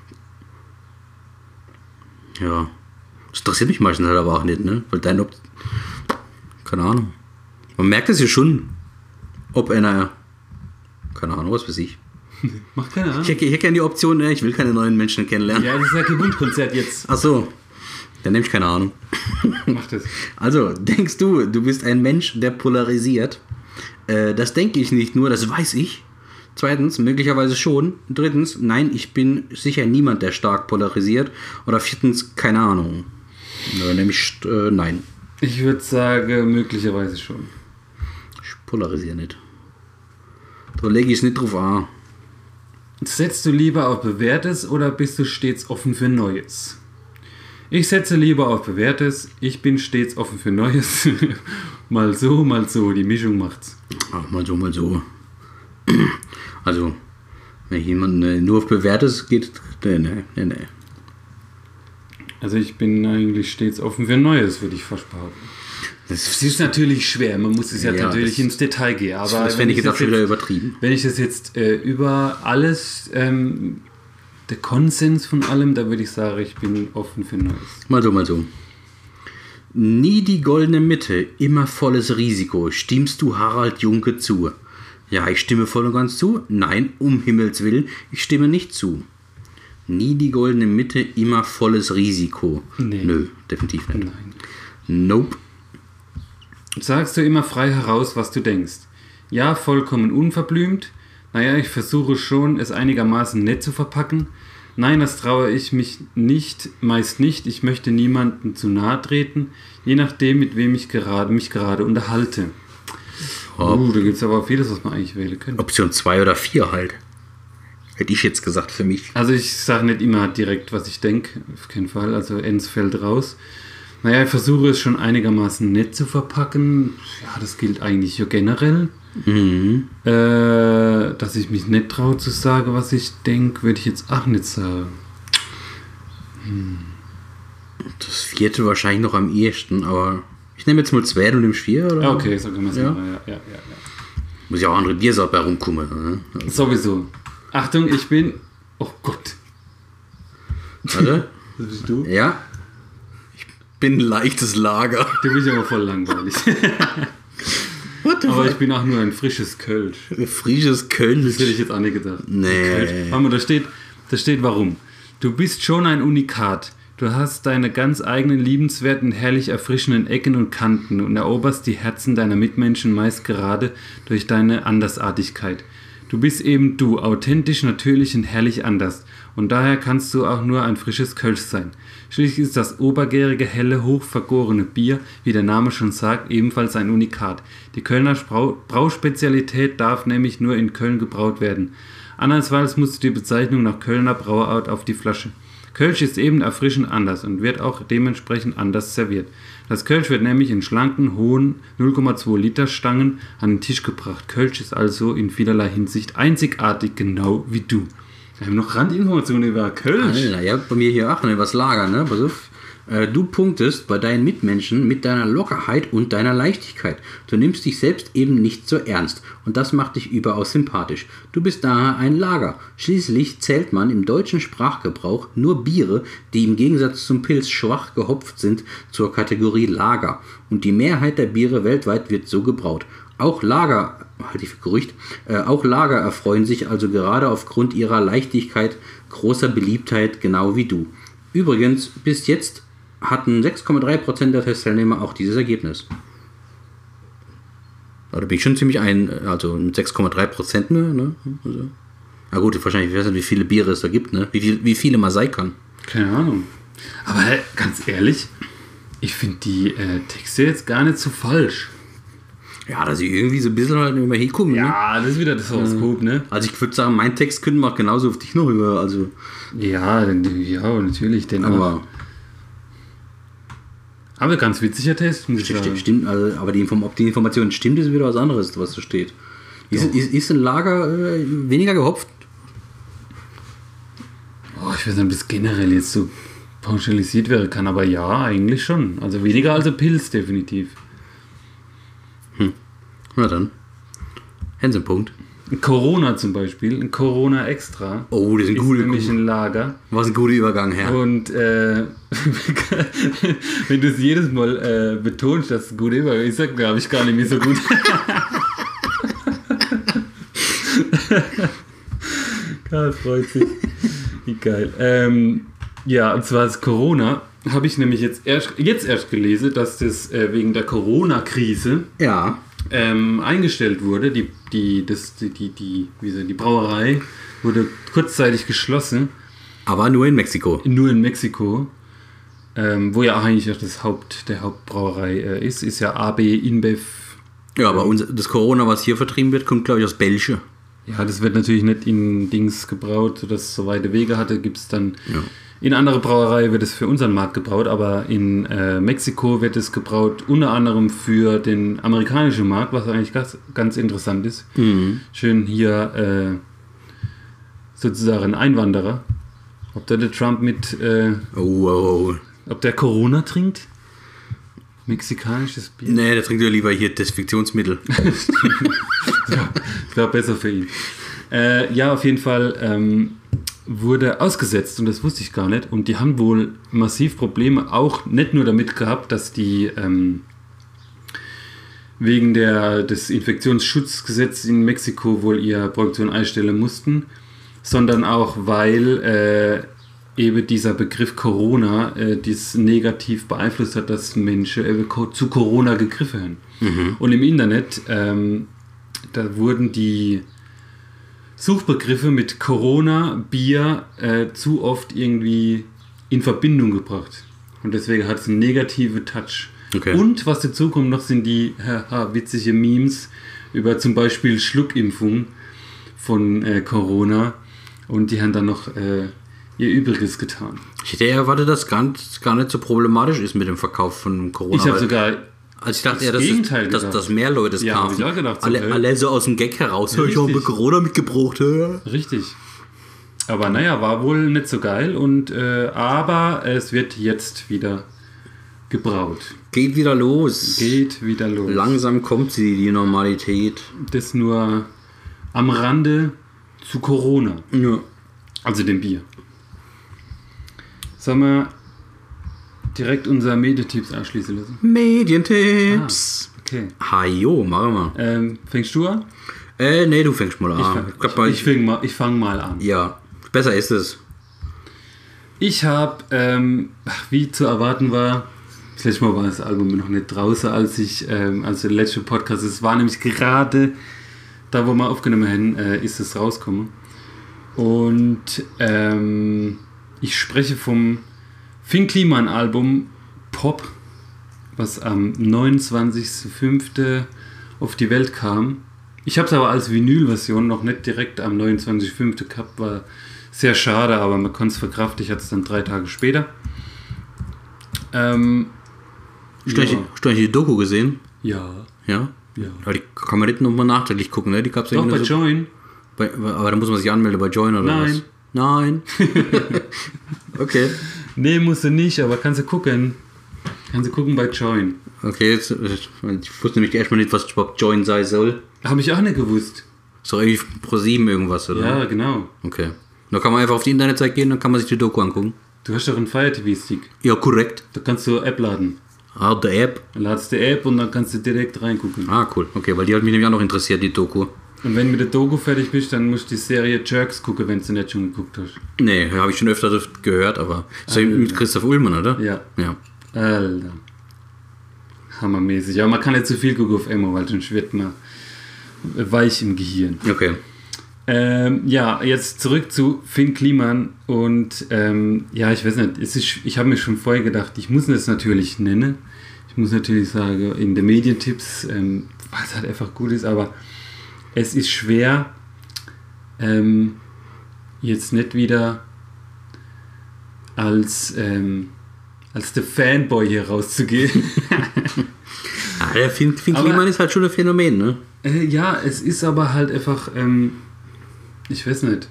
ja, das interessiert mich meistens halt aber auch nicht, ne? Weil deine Option, keine Ahnung. Man merkt es ja schon, ob einer, keine Ahnung, was weiß ich. Macht keine Ahnung. Ich hätte, ich hätte gerne die Option, ne? Ich will keine neuen Menschen kennenlernen. Ja, das ist ja kein Wunschkonzert jetzt. Ach so, dann nehme ich keine Ahnung. Mach das. Also, denkst du, du bist ein Mensch, der polarisiert? Äh, das denke ich nicht nur, das weiß ich. Zweitens, möglicherweise schon. Drittens, nein, ich bin sicher niemand, der stark polarisiert. Oder viertens, keine Ahnung. Äh, nämlich, äh, nein. Ich würde sagen, möglicherweise schon. Ich polarisiere nicht. Da lege ich es nicht drauf an. Setzt du lieber auf Bewährtes oder bist du stets offen für Neues? Ich setze lieber auf Bewährtes. Ich bin stets offen für Neues. Mal so, mal so. Die Mischung macht's. Ach, mal so, mal so. Also, wenn jemand äh, nur auf Bewährtes geht, nee, nee, nee, nee. Also ich bin eigentlich stets offen für Neues, würde ich fast behaupten. Das, Es ist natürlich schwer, man muss es ja, Ja, natürlich das- ins Detail gehen. Aber das wenn fände ich jetzt auch das schon wieder übertrieben. Wenn ich das jetzt äh, über alles, ähm, der Konsens von allem, da würde ich sagen, ich bin offen für Neues. Mal so, mal so. Nie die goldene Mitte, immer volles Risiko. Stimmst du Harald Junke zu? Ja, ich stimme voll und ganz zu. Nein, um Himmels Willen, ich stimme nicht zu. Nie die goldene Mitte, immer volles Risiko. Nee. Nö, definitiv nicht. Nein. Nope. Sagst du immer frei heraus, was du denkst? Ja, vollkommen unverblümt. Naja, ich versuche schon, es einigermaßen nett zu verpacken. Nein, das traue ich mich nicht, meist nicht. Ich möchte niemandem zu nahe treten, je nachdem, mit wem ich gerade, mich gerade unterhalte. Uh, da gibt es aber vieles, was man eigentlich wählen könnte. Option zwei oder vier halt. Hätte ich jetzt gesagt für mich. Also ich sage nicht immer direkt, was ich denke, auf keinen Fall. Also Ens fällt raus. Naja, ich versuche es schon einigermaßen nett zu verpacken. Ja, das gilt eigentlich ja generell. Mhm. Äh, dass ich mich nicht traue zu sagen, was ich denke, würde ich jetzt auch nicht sagen. Das vierte wahrscheinlich noch am ehesten, aber ich nehme jetzt mal zwei, du nimmst vier, oder? Ja, okay, so können wir es Ja. machen. Ja, ja, ja, ja. Muss ja auch andere Biersorte herumkommen. Ne? Also, Sowieso. Achtung, ich bin... Oh Gott. warte. Das bist du? Ja. Ich bin ein leichtes Lager. Du bist aber voll langweilig. What the Aber ich fuck? bin auch nur ein frisches Kölsch. Frisches Köln. Das hätte ich jetzt auch nicht gedacht. Nee. Kölsch. Warte mal, da steht, da steht warum. Du bist schon ein Unikat. Du hast deine ganz eigenen liebenswerten, herrlich erfrischenden Ecken und Kanten und eroberst die Herzen deiner Mitmenschen meist gerade durch deine Andersartigkeit. Du bist eben du, authentisch, natürlich und herrlich anders. Und daher kannst du auch nur ein frisches Kölsch sein. Schließlich ist das obergärige, helle, hochvergorene Bier, wie der Name schon sagt, ebenfalls ein Unikat. Die Kölner Brau- Brauspezialität darf nämlich nur in Köln gebraut werden. Andernfalls musste die Bezeichnung nach Kölner Brauart auf die Flasche. Kölsch ist eben erfrischend anders und wird auch dementsprechend anders serviert. Das Kölsch wird nämlich in schlanken, hohen null Komma zwei Liter Stangen an den Tisch gebracht. Kölsch ist also in vielerlei Hinsicht einzigartig, genau wie du. Wir haben noch Randinformationen über Kölsch. Alter, ja, bei mir hier auch ne, was Lager, ne? Pass auf. Äh, Du punktest bei deinen Mitmenschen mit deiner Lockerheit und deiner Leichtigkeit. Du nimmst dich selbst eben nicht so ernst und das macht dich überaus sympathisch. Du bist daher ein Lager. Schließlich zählt man im deutschen Sprachgebrauch nur Biere, die im Gegensatz zum Pils schwach gehopft sind, zur Kategorie Lager. Und die Mehrheit der Biere weltweit wird so gebraut. Auch Lager, halte ich für Gerücht, äh, auch Lager erfreuen sich also gerade aufgrund ihrer Leichtigkeit großer Beliebtheit, genau wie du. Übrigens, bis jetzt hatten sechs Komma drei Prozent der Testteilnehmer auch dieses Ergebnis. Da bin ich schon ziemlich ein, also mit sechs Komma drei Prozent, ne? Also, na gut, wahrscheinlich, ich weiß nicht, wie viele Biere es da gibt, ne? Wie, viel, wie viele man sein kann. Keine Ahnung. Aber ganz ehrlich, ich finde die äh, Texte jetzt gar nicht so falsch. Ja, dass ich irgendwie so ein bisschen halt immer hinkomme, ne? Ja, das ist wieder das Horoskop, ne? Also ich würde sagen, mein Text könnte man auch genauso auf dich noch über, also... Ja, ja, natürlich, den aber... auch. Aber ganz witziger Test, muss ich Stimmt, sagen. stimmt, also, aber die, Inform ob die Information stimmt, ist wieder was anderes, was da steht. Ist, ist, ist ein Lager äh, weniger gehopft? Oh, ich weiß nicht, ob das generell jetzt so pauschalisiert werden kann, aber ja, eigentlich schon. Also weniger als ein Pilz, definitiv. Hm. Na dann. Hänsenpunkt. Ein Corona zum Beispiel, ein Corona Extra. Oh, das ist ein ist guter nämlich ein Lager. Was ein guter Übergang, Herr. Und äh, wenn du es jedes Mal äh, betonst, dass es ein guter Übergang ist, sag, glaube ich gar nicht mehr so gut. Karl freut sich. Wie geil. Ähm, ja, und zwar das Corona habe ich nämlich jetzt erst, jetzt erst gelesen, dass das äh, wegen der Corona-Krise Ja. ähm, eingestellt wurde. Die, die, das, die, die, die, wie so, die Brauerei wurde kurzzeitig geschlossen. Aber nur in Mexiko. Nur in Mexiko. Ähm, wo ja auch eigentlich auch das Haupt, der Hauptbrauerei äh, ist. Ist ja A B InBev. Ja, aber unser, das Corona, was hier vertrieben wird, kommt, glaube ich, aus Belgien. Ja, das wird natürlich nicht in Dings gebraut, sodass es so weite Wege hatte. Gibt es dann Ja. in andere Brauerei wird es für unseren Markt gebraut, aber in äh, Mexiko wird es gebraut unter anderem für den amerikanischen Markt, was eigentlich ganz, ganz interessant ist. Mhm. Schön hier äh, sozusagen Einwanderer. Ob der, der Trump mit, äh, Oh, oh, oh. ob der Corona trinkt? Mexikanisches Bier? Nee, der trinkt ja lieber hier Desinfektionsmittel. Ja, ich glaube, besser für ihn. Äh, ja, auf jeden Fall ähm, wurde ausgesetzt und das wusste ich gar nicht. Und die haben wohl massiv Probleme, auch nicht nur damit gehabt, dass die ähm, wegen der, des Infektionsschutzgesetzes in Mexiko wohl ihre Produktion einstellen mussten, sondern auch, weil äh, eben dieser Begriff Corona äh, dies negativ beeinflusst hat, dass Menschen äh, zu Corona gegriffen haben. Mhm. Und im Internet, ähm, da wurden die Suchbegriffe mit Corona, Bier äh, zu oft irgendwie in Verbindung gebracht. Und deswegen hat es einen negativen Touch. Okay. Und was dazu kommt noch, sind die haha, witzige Memes über zum Beispiel Schluckimpfung von äh, Corona. Und die haben dann noch äh, ihr Übriges getan. Ich hätte eher erwartet, dass gar nicht, gar nicht so problematisch ist mit dem Verkauf von Corona. Ich habe weil- sogar Also ich dachte das eher, dass, Gegenteil es, dass, gedacht. dass mehr Leute es Ja, hab kaufen. ich auch gedacht, so, alle, ey. alle so aus dem Gag heraus. Ja, ich habe richtig. Corona mitgebracht. hä? richtig. Aber naja, war wohl nicht so geil. Und äh, aber es wird jetzt wieder gebraut. Geht wieder los. Geht wieder los. Langsam kommt sie, die Normalität. Das nur am Rande zu Corona. Ja. Also dem Bier. Sollen wir direkt unser Medientipps anschließen lassen? Medientipps. Ah, okay. Hajo, machen wir. Ähm, fängst du an? Äh, nee, du fängst mal an. Ich, Ich, fang- glaub mal, ich, fang mal, ich fang mal an. ja, besser ist es. Ich habe, ähm, ach, wie zu erwarten war, das letzte Mal war das Album noch nicht draußen, als ich, ähm, also der letzte Podcast, es war nämlich gerade da, wo wir aufgenommen haben, äh, ist es rausgekommen. Und ähm, ich spreche vom Finn Kliman Album Pop, was am neunundzwanzigsten fünften auf die Welt kam. Ich habe es aber als Vinyl-Version noch nicht direkt am neunundzwanzigsten fünften gehabt, war sehr schade, aber man konnte es verkraften. Ich hatte es dann drei Tage später. Ähm, Hast du eigentlich- hast du eigentlich die Doku gesehen? ja, Ja? ja. Aber die kann man nicht nochmal nachträglich gucken, ne? Die gab's Doch, irgendwie bei so, Join. bei, aber da muss man sich anmelden bei Join oder Nein. was? Nein. Okay. Nee, musst du nicht, aber kannst du gucken. Kannst du gucken bei Join. Okay, jetzt, ich wusste nämlich erstmal nicht, was überhaupt Join sein soll. Habe ich auch nicht gewusst. So irgendwie Pro sieben irgendwas, oder? Ja, genau. Okay. Da kann man einfach auf die Internetseite gehen, dann kann man sich die Doku angucken. Du hast doch einen Fire T V-Stick. Ja, korrekt. Da kannst du App laden. Ah, der App. Dann ladest die App und dann kannst du direkt reingucken. Ah, cool. Okay, weil die hat mich nämlich auch noch interessiert, die Doku. Und wenn du mit der Doku fertig bist, dann musst du die Serie Jerks gucken, wenn du nicht schon geguckt hast. Nee, habe ich schon öfter gehört, aber ist ja mit Christoph Ullmann, oder? Ja. Ja. Alter. Hammermäßig. Aber man kann nicht zu viel gucken auf Emo, weil sonst wird man weich im Gehirn. Okay. Ähm, ja, jetzt zurück zu Finn Kliman. Und ähm, ja, ich weiß nicht, es ist, ich habe mir schon vorher gedacht, ich muss das natürlich nennen. Ich muss natürlich sagen, in den Medientipps, ähm, weil es halt einfach gut ist, aber es ist schwer, ähm, jetzt nicht wieder als, ähm, als der Fanboy hier rauszugehen. ah, der Finn, Finn Kliman ist halt schon ein Phänomen, ne? Äh, ja, es ist aber halt einfach, ähm, ich weiß nicht.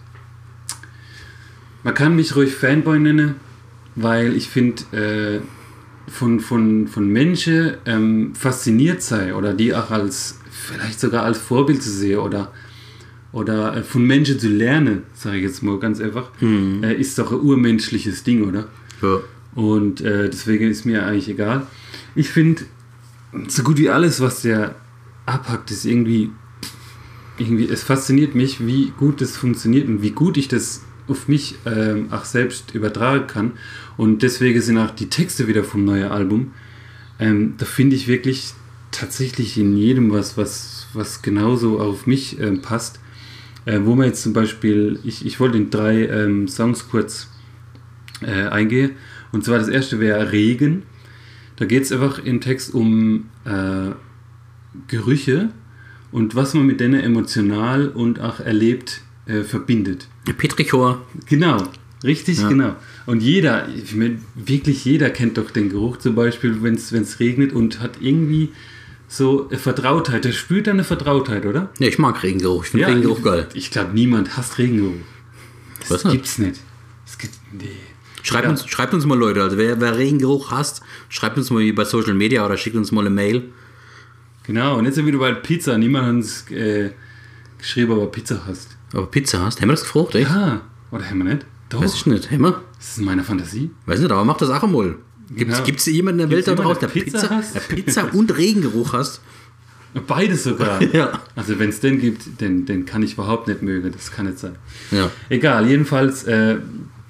Man kann mich ruhig Fanboy nennen, weil ich finde, äh, von, von, von Menschen ähm, fasziniert sei oder die auch als, vielleicht sogar als Vorbild zu sehen oder, oder äh, von Menschen zu lernen, sage ich jetzt mal ganz einfach, mhm. äh, ist doch ein urmenschliches Ding, oder? Ja. Und äh, deswegen ist mir eigentlich egal. Ich finde, so gut wie alles, was der abhackt, ist irgendwie, irgendwie, es fasziniert mich, wie gut das funktioniert und wie gut ich das auf mich ähm, auch selbst übertragen kann. Und deswegen sind auch die Texte wieder vom neuen Album. Ähm, da finde ich wirklich tatsächlich in jedem was, was, was genauso auf mich ähm, passt. Äh, wo man jetzt zum Beispiel, ich, ich wollte in drei ähm, Songs kurz äh, eingehen. Und zwar das erste wäre Regen. Da geht es einfach im Text um äh, Gerüche und was man mit denen emotional und auch erlebt äh, verbindet. Petrichor. Genau, richtig, ja. Genau. Und jeder, ich meine, wirklich jeder kennt doch den Geruch zum Beispiel, wenn es regnet und hat irgendwie so eine Vertrautheit. Der spürt eine Vertrautheit, oder? Ja, ich mag Regengeruch. Ich finde ja, Regengeruch geil. Ich glaube, niemand hasst Regengeruch. Das was gibt's nicht. Es gibt, nee. Schreibt, ja. uns, schreibt uns mal, Leute, also wer, wer Regengeruch hasst, schreibt uns mal bei Social Media oder schickt uns mal eine Mail. Genau, und jetzt sind wir wieder bei Pizza. Niemand hat uns äh, geschrieben, ob er Pizza hasst. Aber Pizza hast? Haben wir das gefragt, echt? Ja, oder haben wir nicht? Doch. Weiß ich nicht, haben wir? Das ist meine Fantasie. Weiß nicht, aber mach das auch einmal. Gibt es genau. jemanden in der Welt da draußen, der Pizza, Pizza, der Pizza und Regengeruch hasst? Beides sogar. Ja. Also wenn es den gibt, den, den kann ich überhaupt nicht mögen. Das kann nicht sein. Ja. Egal, jedenfalls, äh,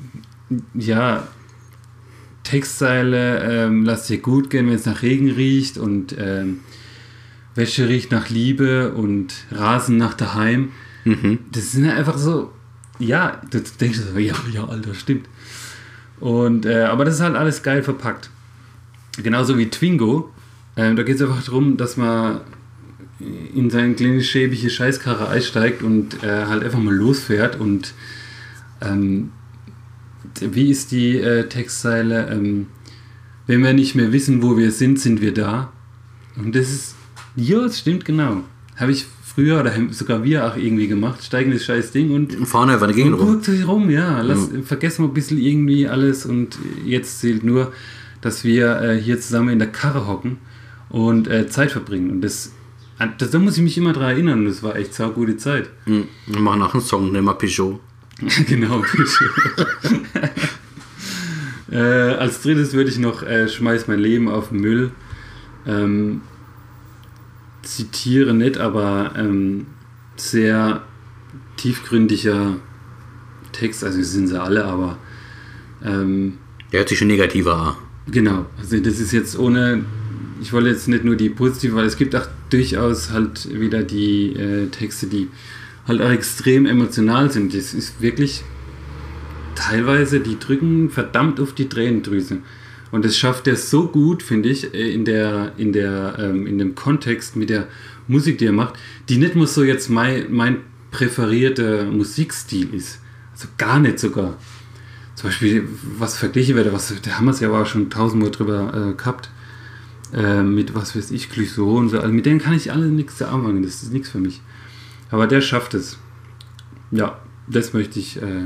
ja, Textzeile, ähm, lass dir gut gehen, wenn es nach Regen riecht und ähm, Wäsche riecht nach Liebe und Rasen nach daheim. Mhm. Das sind ja einfach so, ja, du denkst so, ja, ja, Alter, stimmt. Und, äh, aber das ist halt alles geil verpackt. Genauso wie Twingo. Äh, da geht es einfach darum, dass man in seine kleine schäbige Scheißkarre einsteigt und äh, halt einfach mal losfährt. Und ähm, wie ist die äh, Textzeile? Ähm, wenn wir nicht mehr wissen, wo wir sind, sind wir da. Und das ist, ja, das stimmt genau. Habe ich früher oder sogar wir auch irgendwie gemacht, steigen das scheiß Ding und fahren einfach eine Gegend rum. Guckt sich rum, ja. Lass, ja. Vergessen wir ein bisschen irgendwie alles und jetzt zählt nur, dass wir äh, hier zusammen in der Karre hocken und äh, Zeit verbringen. Und das, das, da muss ich mich immer dran erinnern. Das war echt sau gute Zeit. Mhm. Wir machen nach einem Song, nehmen wir Peugeot. Genau, Peugeot. äh, als drittes würde ich noch äh, Schmeiß mein Leben auf den Müll. Ähm, zitiere nicht, aber ähm, sehr tiefgründiger Text, also sind sie alle, aber ähm, der hört sich schon negativer an. Genau, also das ist jetzt ohne, ich wollte jetzt nicht nur die positive, weil es gibt auch durchaus halt wieder die äh, Texte, die halt auch extrem emotional sind. Das ist wirklich teilweise, die drücken verdammt auf die Tränendrüse. Und das schafft er so gut, finde ich, in der, in der, ähm, in dem Kontext mit der Musik, die er macht, die nicht nur so jetzt mein, mein präferierter Musikstil ist. Also gar nicht sogar. Zum Beispiel, was verglichen wird, was, da haben wir es ja aber auch schon tausendmal drüber äh, gehabt, äh, mit was weiß ich, Clouseau und so. Also mit denen kann ich alle nichts anfangen, das ist nichts für mich. Aber der schafft es. Ja, das möchte ich äh,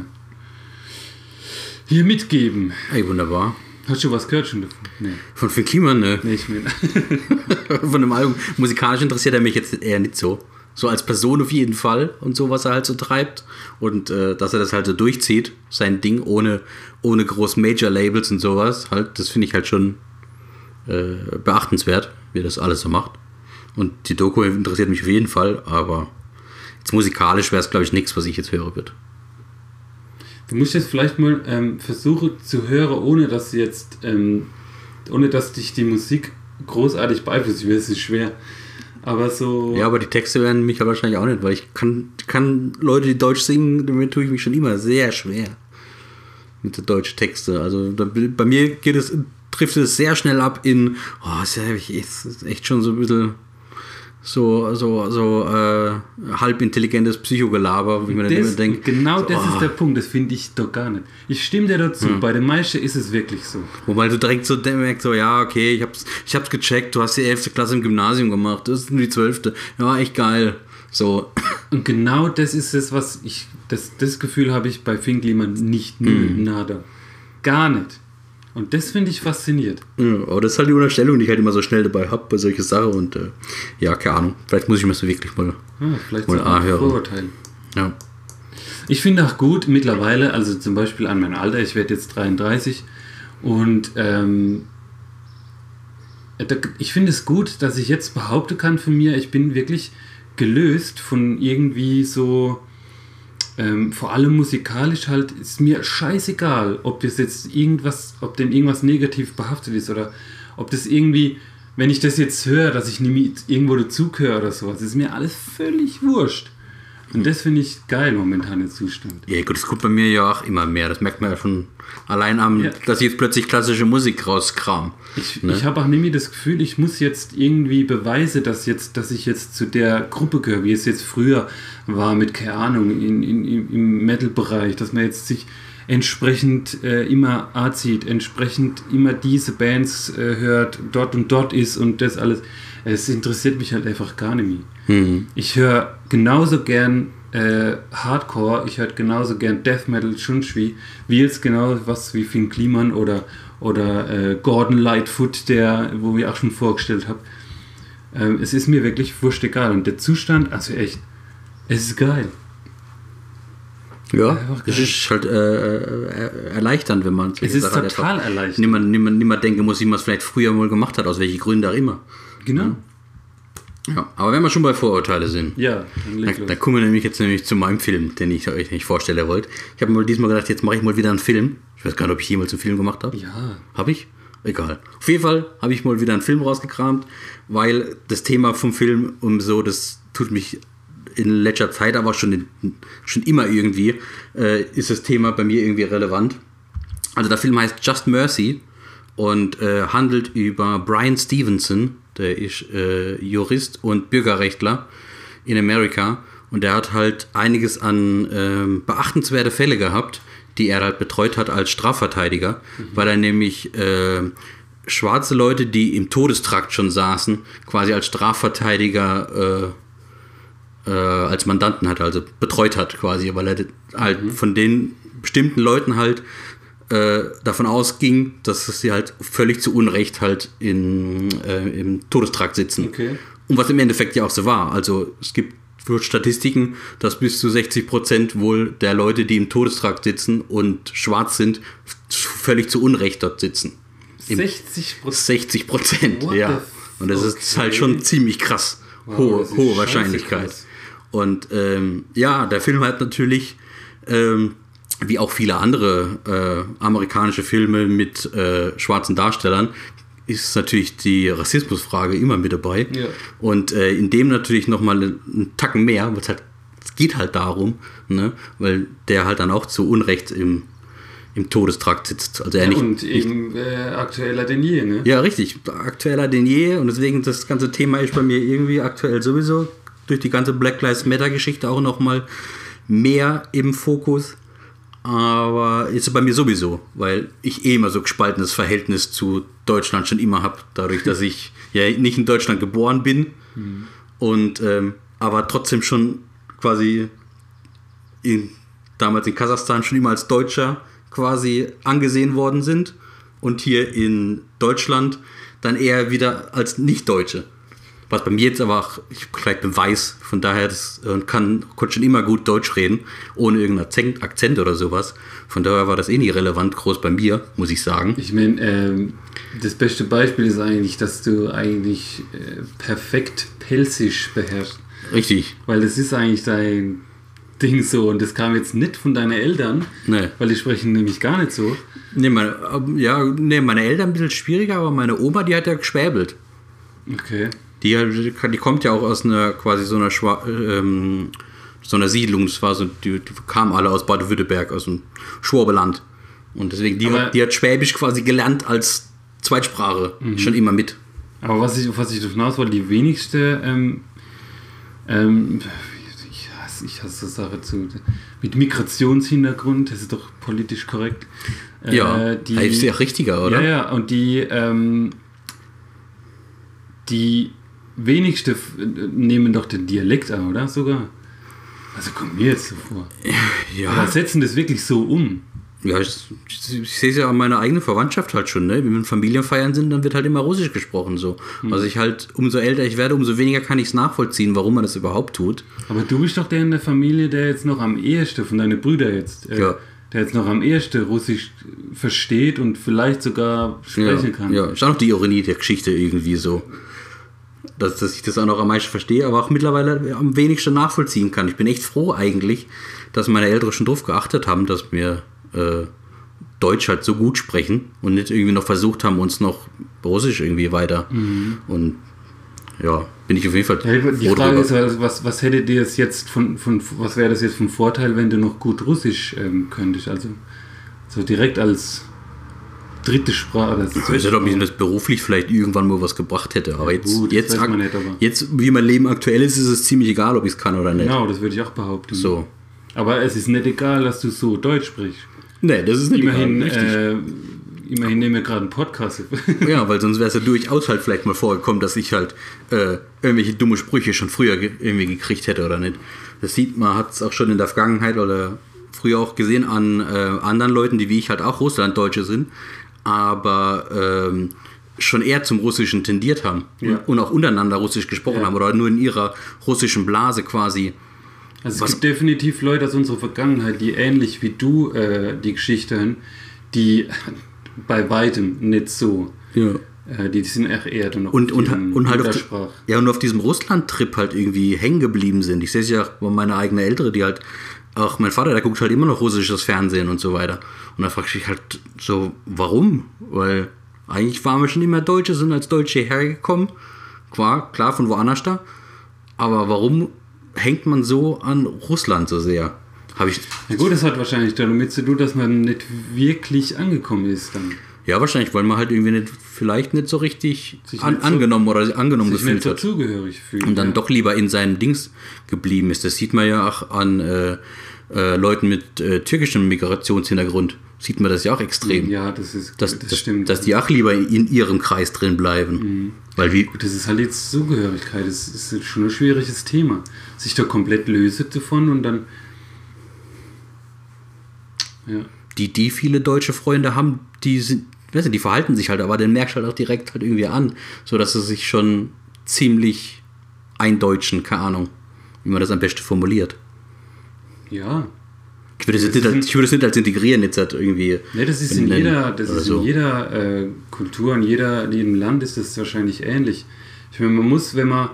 hier mitgeben. Hey, wunderbar. Hast du was gehört schon davon? Nee. Von Finn Kliman, ne? Nee, ich meine. Von dem Album. Musikalisch interessiert er mich jetzt eher nicht so. So als Person auf jeden Fall und so, was er halt so treibt. Und äh, dass er das halt so durchzieht, sein Ding, ohne, ohne groß Major-Labels und sowas. Halt, das finde ich halt schon äh, beachtenswert, wie er das alles so macht. Und die Doku interessiert mich auf jeden Fall, aber jetzt musikalisch wäre es, glaube ich, nichts, was ich jetzt hören würde. Du musst jetzt vielleicht mal ähm, versuchen zu hören, ohne dass jetzt, ähm, ohne dass dich die Musik großartig beeinflusst. Es ist schwer. Aber so. Ja, aber die Texte werden mich ja wahrscheinlich auch nicht, weil ich kann, kann Leute, die Deutsch singen, damit tue ich mich schon immer sehr schwer. Mit den deutschen Texten. Also da, bei mir geht es, trifft es sehr schnell ab in, oh, ist ja echt, echt schon so ein bisschen so, so, so äh, halb intelligentes Psychogelaber, wie man dann immer denkt. Genau das oh. ist der Punkt, das finde ich doch gar nicht. Ich stimme dir dazu, hm. bei den meisten ist es wirklich so. Wobei du direkt so merkst, so, ja, okay, ich hab's, ich hab's gecheckt, du hast die elfte Klasse im Gymnasium gemacht, das ist nur die zwölfte. Ja, echt geil. So. Und genau das ist es, was ich, das, das Gefühl habe ich bei Finn Kliman nicht, null, mm. nada. Gar nicht. Und das finde ich faszinierend. Ja, aber das ist halt die Unterstellung, die ich halt immer so schnell dabei habe bei solchen Sachen und äh, ja, keine Ahnung. Vielleicht muss ich mir das wirklich mal, ja, vielleicht mal anhören. Vorurteil. Ja. Ich finde auch gut mittlerweile, also zum Beispiel an mein Alter, ich werde jetzt dreiunddreißig und ähm, ich finde es gut, dass ich jetzt behaupten kann von mir, ich bin wirklich gelöst von irgendwie so, ähm, vor allem musikalisch halt, ist mir scheißegal, ob das jetzt irgendwas, ob dem irgendwas negativ behaftet ist oder ob das irgendwie, wenn ich das jetzt höre, dass ich nie irgendwo dazugehöre oder sowas, ist mir alles völlig wurscht. Und das finde ich geil momentan, der Zustand. Ja gut, das kommt bei mir ja auch immer mehr. Das merkt man ja schon allein am, ja. dass ich jetzt plötzlich klassische Musik rauskram. Ich, ne? ich habe auch nicht mehr das Gefühl, ich muss jetzt irgendwie beweisen, dass, jetzt, dass ich jetzt zu der Gruppe gehöre, wie es jetzt früher war mit, keine Ahnung, in, in, im Metal-Bereich, dass man jetzt sich entsprechend äh, immer anzieht, entsprechend immer diese Bands äh, hört, dort und dort ist und das alles. Es interessiert mich halt einfach gar nicht mehr. Mhm. Ich höre genauso gern äh, Hardcore, ich höre genauso gern Death Metal, Shunshvi, wie jetzt genau was wie Finn Kliman oder, oder äh, Gordon Lightfoot, der, wo ich auch schon vorgestellt habe. Ähm, es ist mir wirklich wurscht egal. Und der Zustand, also echt, es ist geil. Ja, es ist halt äh, erleichternd, wenn man es ist total erleichternd. Niemand, niemand, niemand denken muss, wie man es vielleicht früher mal gemacht hat, aus welchen Gründen auch immer. Genau. Ja. Ja, aber wenn wir schon bei Vorurteile sind, ja, dann, dann kommen wir nämlich jetzt nämlich zu meinem Film, den ich euch nicht vorstellen wollte. Ich habe mir diesmal gedacht, jetzt mache ich mal wieder einen Film. Ich weiß gar nicht, ob ich jemals einen Film gemacht habe. Ja. Habe ich? Egal. Auf jeden Fall habe ich mal wieder einen Film rausgekramt, weil das Thema vom Film um so, das tut mich in letzter Zeit, aber schon, in, schon immer irgendwie, äh, ist das Thema bei mir irgendwie relevant. Also der Film heißt Just Mercy und äh, handelt über Brian Stevenson, der ist äh, Jurist und Bürgerrechtler in Amerika und der hat halt einiges an äh, beachtenswerte Fälle gehabt, die er halt betreut hat als Strafverteidiger, mhm. weil er nämlich äh, schwarze Leute, die im Todestrakt schon saßen, quasi als Strafverteidiger äh, äh, als Mandanten hat, also betreut hat quasi, weil er halt mhm. von den bestimmten Leuten halt äh, davon ausging, dass sie halt völlig zu Unrecht halt in, äh, im Todestrakt sitzen. Okay. Und was im Endeffekt ja auch so war. Also es gibt Statistiken, dass bis zu sechzig Prozent wohl der Leute, die im Todestrakt sitzen und schwarz sind, völlig zu Unrecht dort sitzen. sechzig Prozent? sechzig Prozent, ja. Und das okay. ist halt schon ziemlich krass. Wow, hohe hohe Wahrscheinlichkeit. Krass. Und ähm, ja, der Film hat natürlich, ähm, wie auch viele andere äh, amerikanische Filme mit äh, schwarzen Darstellern, ist natürlich die Rassismusfrage immer mit dabei. Ja. Und äh, in dem natürlich nochmal einen Tacken mehr, weil es halt, es geht halt darum, ne, weil der halt dann auch zu Unrecht im, im Todestrakt sitzt. Also er ja, nicht, und eben äh, aktueller denn je, ne? Ja, richtig, aktueller denn je. Und deswegen das ganze Thema ist bei mir irgendwie aktuell sowieso durch die ganze Black Lives Matter Geschichte auch nochmal mehr im Fokus. Aber ist bei mir sowieso, weil ich eh immer so gespaltenes Verhältnis zu Deutschland schon immer habe, dadurch, dass ich ja nicht in Deutschland geboren bin mhm. und ähm, aber trotzdem schon quasi in, damals in Kasachstan schon immer als Deutscher quasi angesehen worden sind und hier in Deutschland dann eher wieder als Nicht-Deutsche. Was bei mir jetzt aber auch, ich vielleicht bin weiß, von daher das, und kann, konnte schon immer gut Deutsch reden, ohne irgendeinen Akzent, Akzent oder sowas. Von daher war das eh nicht relevant groß bei mir, muss ich sagen. Ich meine, ähm, das beste Beispiel ist eigentlich, dass du eigentlich äh, perfekt Pelzisch beherrschst. Richtig. Weil das ist eigentlich dein Ding so und das kam jetzt nicht von deinen Eltern, Nee. weil die sprechen nämlich gar nicht so. Nee, meine, ja, nee, meine Eltern ein bisschen schwieriger, aber meine Oma, die hat ja geschwäbelt. Okay. Die, die kommt ja auch aus einer quasi so einer Schwa ähm, so einer Siedlung. Das war so, die, die kamen alle aus Baden-Württemberg, aus dem Schwabeland. Und deswegen, die, Aber- hat, die hat Schwäbisch quasi gelernt als Zweitsprache. Schon immer mit. Aber was ich, auf was ich hinaus wollte, die wenigste, ähm, ähm, ich hasse, ich hasse das Sache zu, mit Migrationshintergrund, das ist doch politisch korrekt. Äh, Ja, die, das ist ja richtiger, oder? Ja, ja, und die, ähm, die wenigste f- nehmen doch den Dialekt an, oder? Sogar. Also kommt mir jetzt so vor. Ja. Oder setzen das wirklich so um. Ja, ich, ich, ich sehe es ja an meiner eigenen Verwandtschaft halt schon, ne? Wenn wir in Familienfeiern sind, dann wird halt immer Russisch gesprochen, so. Hm. Also ich halt, umso älter ich werde, umso weniger kann ich es nachvollziehen, warum man das überhaupt tut. Aber du bist doch der in der Familie, der jetzt noch am ehesten, von deinen Brüdern jetzt, äh, Ja. der jetzt noch am ehesten Russisch versteht und vielleicht sogar sprechen ja, kann. Ja, ist auch noch die Ironie der Geschichte irgendwie so. Dass, dass ich das auch noch am meisten verstehe, aber auch mittlerweile am wenigsten nachvollziehen kann. Ich bin echt froh eigentlich, dass meine Eltern schon drauf geachtet haben, dass wir äh, Deutsch halt so gut sprechen und nicht irgendwie noch versucht haben, uns noch Russisch irgendwie weiter. Mhm. Und ja, bin ich auf jeden Fall Ja, die froh Frage drüber. ist, also, was, was hätte dir das jetzt von, von was wäre das jetzt vom Vorteil, wenn du noch gut Russisch ähm, könntest? Also so direkt als dritte Sprache. Das Ich weiß nicht, ob mir das beruflich vielleicht irgendwann mal was gebracht hätte, aber jetzt, gut, das jetzt, weiß man ak- nicht, aber- jetzt, wie mein Leben aktuell ist, ist es ziemlich egal, ob ich es kann oder nicht. Genau, das würde ich auch behaupten. So. Aber es ist nicht egal, dass du so Deutsch sprichst. Nee, das ist nicht Immerhin, egal, richtig. äh, immerhin nehmen wir gerade einen Podcast. Ja, weil sonst wäre es ja durchaus halt vielleicht mal vorgekommen, dass ich halt äh, irgendwelche dumme Sprüche schon früher ge irgendwie gekriegt hätte oder nicht. Das sieht man, hat es auch schon in der Vergangenheit oder früher auch gesehen an äh, anderen Leuten, die wie ich halt auch Russlanddeutsche sind, aber ähm, schon eher zum Russischen tendiert haben Ja. und, und auch untereinander Russisch gesprochen Ja. haben oder nur in ihrer russischen Blase quasi. Also es Was- gibt definitiv Leute aus unserer Vergangenheit, die ähnlich wie du äh, die Geschichte hören, die bei weitem nicht so, Ja. äh, die sind echt eher dann noch Und, auf und, diesem und, halt auf, Muttersprach. ja, und auf diesem Russland-Trip halt irgendwie hängen geblieben sind. Ich sehe es ja auch bei meiner eigenen Ältere, die halt, auch mein Vater, der guckt halt immer noch russisches Fernsehen und so weiter. Und da frage ich mich halt so, warum? Weil eigentlich waren wir schon immer Deutsche, sind als Deutsche hergekommen. Klar, klar von woanders da. Aber warum hängt man so an Russland so sehr? Habe ich. Ja gut, das hat wahrscheinlich damit zu tun, dass man nicht wirklich angekommen ist dann. Ja, wahrscheinlich, weil man halt irgendwie nicht, vielleicht nicht so richtig Sich an, nicht so- angenommen oder angenommen Sich nicht gefühlt hat. dazugehörig fühlen. Und dann ja. doch lieber in seinen Dings geblieben ist. Das sieht man ja auch an äh, äh, Leuten mit äh, türkischem Migrationshintergrund. Sieht man das ja auch extrem. Ja, das ist dass, das dass, stimmt. dass die auch lieber in ihrem Kreis drin bleiben. Mhm. Weil wie, Das ist halt jetzt Zugehörigkeit. Das ist schon ein schwieriges Thema. Sich da komplett lösen davon und dann. Ja. die, die viele deutsche Freunde haben, die sind, weißt du, die verhalten sich halt, aber den merkst du halt auch direkt halt irgendwie an, sodass sie sich schon ziemlich eindeutschen, keine Ahnung, wie man das am besten formuliert. Ja. Ich würde es Das nicht, ist als- ich würde es nicht als integrieren jetzt halt irgendwie. Ja, das ist in benennen jeder, das oder ist so. in jeder äh, Kultur, in jeder, in jedem Land ist das wahrscheinlich ähnlich. Ich meine, man muss, wenn man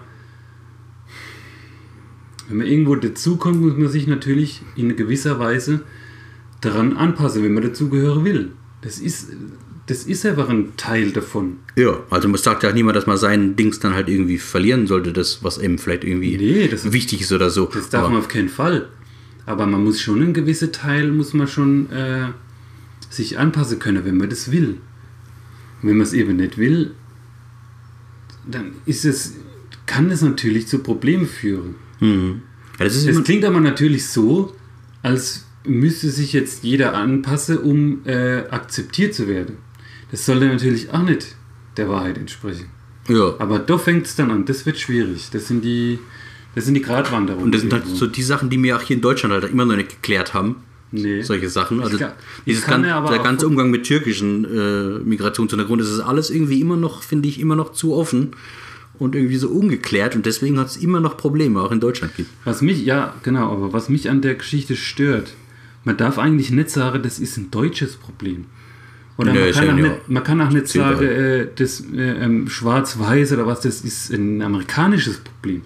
wenn man irgendwo dazukommt, muss man sich natürlich in gewisser Weise daran anpassen, wenn man dazugehören will. Das ist, das ist einfach ein Teil davon. Ja, also man sagt ja auch niemand, dass man seinen Dings dann halt irgendwie verlieren sollte, das, was eben vielleicht irgendwie Nee, das ist- wichtig ist oder so. Das darf Aber- man auf keinen Fall. Aber man muss schon einen gewissen Teil, muss man schon äh, sich anpassen können, wenn man das will. Und wenn man es eben nicht will, dann ist es, kann es natürlich zu Problemen führen. Mhm. Ja, das ist Es immer, klingt aber natürlich so, als müsste sich jetzt jeder anpassen, um äh, akzeptiert zu werden. Das sollte natürlich auch nicht der Wahrheit entsprechen. ja. Aber doch fängt es dann an. Das wird schwierig. Das sind die, das sind die Gratwanderungen. Und das sind halt irgendwo. so die Sachen, die wir auch hier in Deutschland halt immer noch nicht geklärt haben. Nee. Solche Sachen. Also kann- dieses ich kann gan mir aber der auch ganze vor- Umgang mit türkischen äh, Migrationshintergrund, das ist alles irgendwie immer noch, finde ich, immer noch zu offen und irgendwie so ungeklärt und deswegen hat es immer noch Probleme, auch in Deutschland gibt. Was mich, ja, genau, aber was mich an der Geschichte stört, man darf eigentlich nicht sagen, das ist ein deutsches Problem. Oder Nö, man, ist kann ja auch ja nicht, man kann auch nicht überall. sagen, äh, das äh, ähm, Schwarz-Weiß oder was, das ist ein amerikanisches Problem.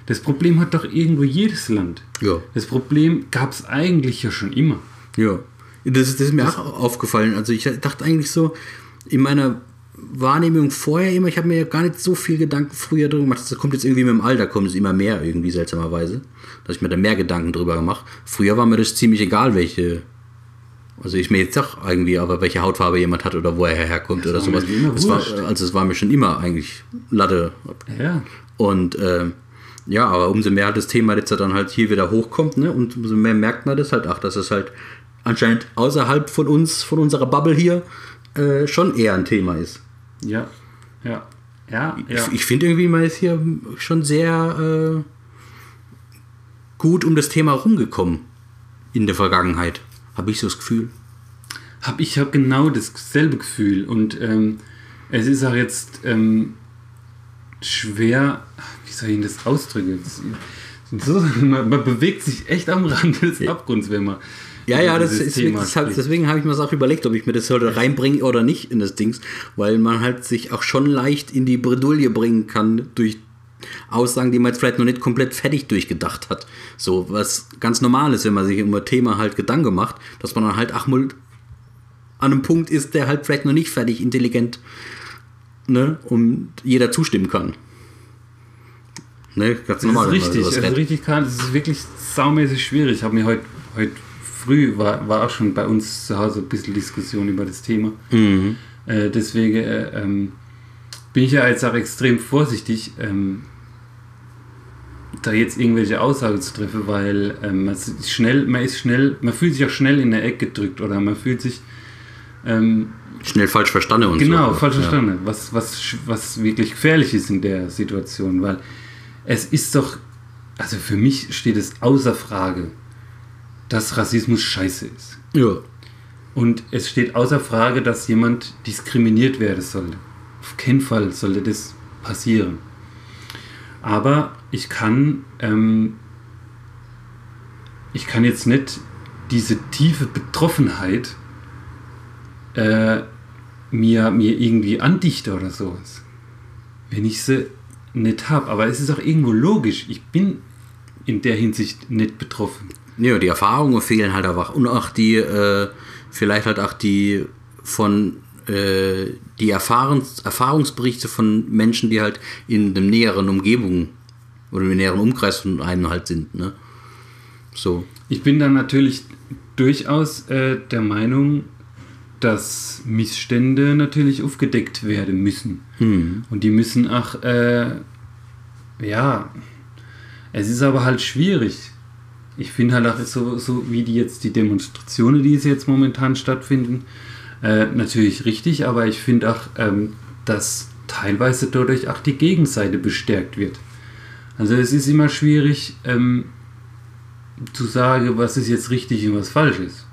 Das Problem hat doch irgendwo jedes Land. Ja. Das Problem gab es eigentlich ja schon immer. Ja, das, das ist mir das auch aufgefallen. Also ich dachte eigentlich so, in meiner Wahrnehmung vorher immer, ich habe mir ja gar nicht so viel Gedanken früher darüber gemacht. Das kommt jetzt irgendwie mit dem Alter, kommt es immer mehr irgendwie seltsamerweise, dass ich mir da mehr Gedanken drüber gemacht. Früher war mir das ziemlich egal, welche, also ich mir jetzt sag irgendwie, aber welche Hautfarbe jemand hat oder wo er herkommt oder sowas. Das war, also es war mir schon immer eigentlich Latte. Ja. Und ähm, ja, aber umso mehr halt das Thema jetzt dann halt hier wieder hochkommt, ne, und umso mehr merkt man das halt, ach, dass es halt anscheinend außerhalb von uns, von unserer Bubble hier, äh, schon eher ein Thema ist. Ja, ja, ja. ja. Ich, ich finde irgendwie, man ist hier schon sehr äh, gut um das Thema rumgekommen in der Vergangenheit. Habe ich so das Gefühl. Hab ich habe genau dasselbe Gefühl. Und ähm, es ist auch jetzt ähm, schwer, wie soll ich das ausdrücken? So, man, man bewegt sich echt am Rand des ja. Abgrunds, wenn man. Ja, ja, das ist, ist halt, deswegen habe ich mir das auch überlegt, ob ich mir das heute reinbringe oder nicht in das Dings, weil man halt sich auch schon leicht in die Bredouille bringen kann durch Aussagen, die man jetzt vielleicht noch nicht komplett fertig durchgedacht hat. So, was ganz normal ist, wenn man sich über ein Thema halt Gedanken macht, dass man dann halt ach mal an einem Punkt ist, der halt vielleicht noch nicht fertig intelligent, ne, und jeder zustimmen kann. Ne, ganz normal. Das ist richtig, das ist richtig klar, das ist wirklich saumäßig schwierig. Ich habe mir heute heute früh war, war auch schon bei uns zu Hause ein bisschen Diskussion über das Thema. Mhm. Äh, deswegen äh, ähm, bin ich ja jetzt auch extrem vorsichtig, ähm, da jetzt irgendwelche Aussagen zu treffen, weil ähm, man, ist schnell, man ist schnell, man fühlt sich auch schnell in der Ecke gedrückt oder man fühlt sich ähm, schnell falsch verstanden und genau, so. Genau, falsch ja. verstanden, was, was, was wirklich gefährlich ist in der Situation, weil es ist doch, also für mich steht es außer Frage, dass Rassismus scheiße ist. Ja. Und es steht außer Frage, dass jemand diskriminiert werden sollte. Auf keinen Fall sollte das passieren. Aber ich kann, ähm, ich kann jetzt nicht diese tiefe Betroffenheit äh, mir, mir irgendwie andichten oder sowas. Wenn ich sie nicht habe. Aber es ist auch irgendwo logisch. Ich bin in der Hinsicht nicht betroffen. Ja, die Erfahrungen fehlen halt einfach. Und auch die, äh, vielleicht halt auch die von, äh, die Erfahrungs- Erfahrungsberichte von Menschen, die halt in der näheren Umgebung oder im näheren Umkreis von einem halt sind, ne? So. Ich bin dann natürlich durchaus äh, der Meinung, dass Missstände natürlich aufgedeckt werden müssen. Mhm. Und die müssen auch, äh, ja, es ist aber halt schwierig. Ich finde halt auch so, so wie die jetzt die Demonstrationen, die jetzt momentan stattfinden, äh, natürlich richtig, aber ich finde auch, ähm, dass teilweise dadurch auch die Gegenseite bestärkt wird. Also es ist immer schwierig ähm, zu sagen, was ist jetzt richtig und was falsch ist.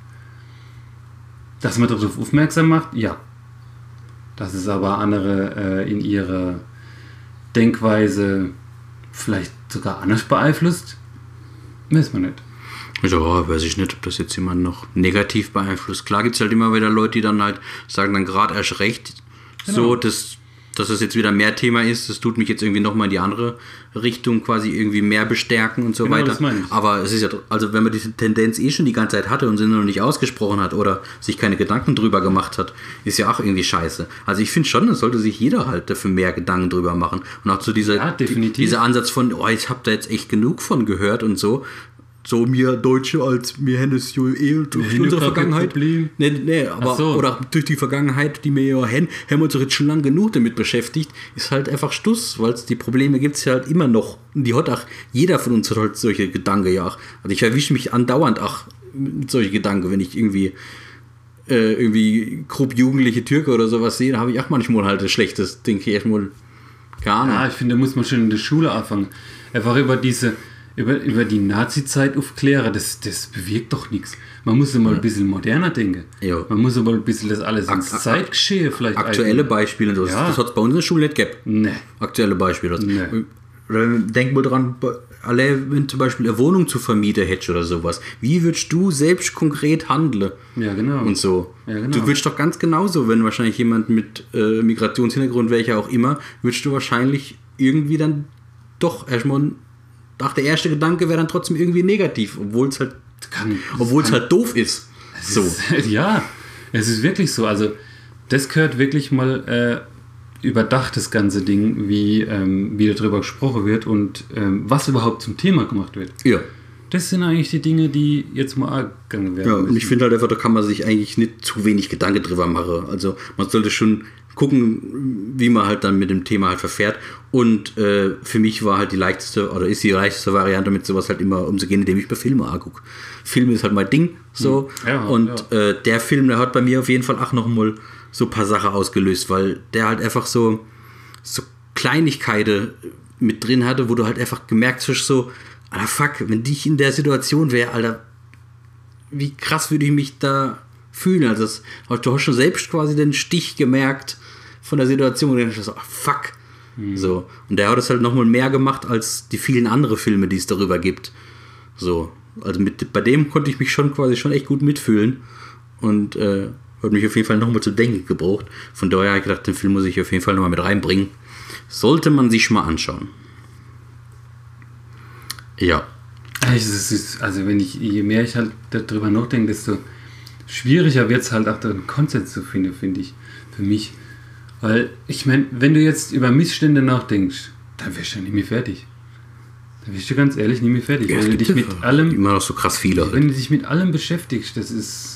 Dass man darauf aufmerksam macht, ja. Dass es aber andere äh, in ihrer Denkweise vielleicht sogar anders beeinflusst, weiß man nicht. Ja, weiß ich nicht, ob das jetzt jemand noch negativ beeinflusst. Klar gibt es halt immer wieder Leute, die dann halt sagen, dann gerade erst recht, genau. So, dass, dass es jetzt wieder mehr Thema ist, das tut mich jetzt irgendwie nochmal in die andere Richtung quasi irgendwie mehr bestärken und so genau, weiter. Das meine ich. Aber es ist ja, also wenn man diese Tendenz eh schon die ganze Zeit hatte und sie noch nicht ausgesprochen hat oder sich keine Gedanken drüber gemacht hat, ist ja auch irgendwie scheiße. Also ich finde schon, es sollte sich jeder halt dafür mehr Gedanken drüber machen. Und auch so dieser, ja, definitiv. dieser Ansatz von, oh, ich habe da jetzt echt genug von gehört und so. So mir Deutsche als mir haben es ja eh durch unsere Vergangenheit. Nee, nee, aber so. Oder durch die Vergangenheit, die wir ja haben, haben wir uns jetzt schon lange genug damit beschäftigt, ist halt einfach Stuss, weil es die Probleme gibt es ja halt immer noch. Und die hat auch, jeder von uns hat halt solche Gedanken ja auch. Also ich erwische mich andauernd auch mit solchen Gedanken, wenn ich irgendwie äh, irgendwie grob jugendliche Türke oder sowas sehe, da habe ich auch manchmal halt ein schlechtes, denke ich erstmal gar nicht. Ja, ich finde, da muss man schon in der Schule anfangen. Einfach über diese Über, über die Nazi-Zeit aufklären, das, das bewirkt doch nichts. Man muss immer ja. ein bisschen moderner denken. Ja. Man muss aber ein bisschen das alles ins Ak- Zeitgeschehen vielleicht aktuelle eigentlich. Beispiele, das, ja. das hat es bei uns in der Schule nicht gegeben. Nee. Aktuelle Beispiele. Nee. Denk mal dran, alle, wenn zum Beispiel eine Wohnung zu vermieten hättest oder sowas, wie würdest du selbst konkret handeln? Ja, genau. Und so. Ja, genau. Du würdest doch ganz genauso, wenn wahrscheinlich jemand mit äh, Migrationshintergrund, welcher auch immer, würdest du wahrscheinlich irgendwie dann doch erstmal ach, der erste Gedanke wäre dann trotzdem irgendwie negativ, obwohl es halt, Kann, obwohl es halt doof ist. Es So. Ist, ja, es ist wirklich so. Also, das gehört wirklich mal äh, überdacht, das ganze Ding, wie, ähm, wie darüber gesprochen wird und ähm, was überhaupt zum Thema gemacht wird. Ja. Das sind eigentlich die Dinge, die jetzt mal angegangen werden. Ja, und müssen. ich finde halt einfach, da kann man sich eigentlich nicht zu wenig Gedanken drüber machen. Also man sollte schon gucken, wie man halt dann mit dem Thema halt verfährt. Und äh, für mich war halt die leichteste, oder ist die leichteste Variante, mit sowas halt immer umzugehen, indem ich mir Filme angucke. Filme ist halt mein Ding. So. Ja, und ja. Äh, der Film, der hat bei mir auf jeden Fall auch noch mal so ein paar Sachen ausgelöst, weil der halt einfach so, so Kleinigkeiten mit drin hatte, wo du halt einfach gemerkt hast, so, Alter, fuck, wenn ich in der Situation wäre, Alter, wie krass würde ich mich da fühlen. Also das, du hast schon selbst quasi den Stich gemerkt von der Situation und dann hast du so, ach, fuck. Mhm. So. Und der hat es halt nochmal mehr gemacht als die vielen anderen Filme, die es darüber gibt. So. Also mit, bei dem konnte ich mich schon quasi schon echt gut mitfühlen und äh, hat mich auf jeden Fall nochmal zu denken gebraucht. Von daher habe ich gedacht, den Film muss ich auf jeden Fall nochmal mit reinbringen. Sollte man sich mal anschauen. Ja. Also wenn ich, je mehr ich halt darüber nachdenke, desto schwieriger wird es halt auch den Konsens zu finden, finde ich, für mich. Weil, ich meine, wenn du jetzt über Missstände nachdenkst, dann wirst du ja nicht mehr fertig. Dann wirst du ganz ehrlich nicht mehr fertig. Ja, wenn du dich mit allem, immer noch so krass viele. wenn du dich mit allem beschäftigst, das ist,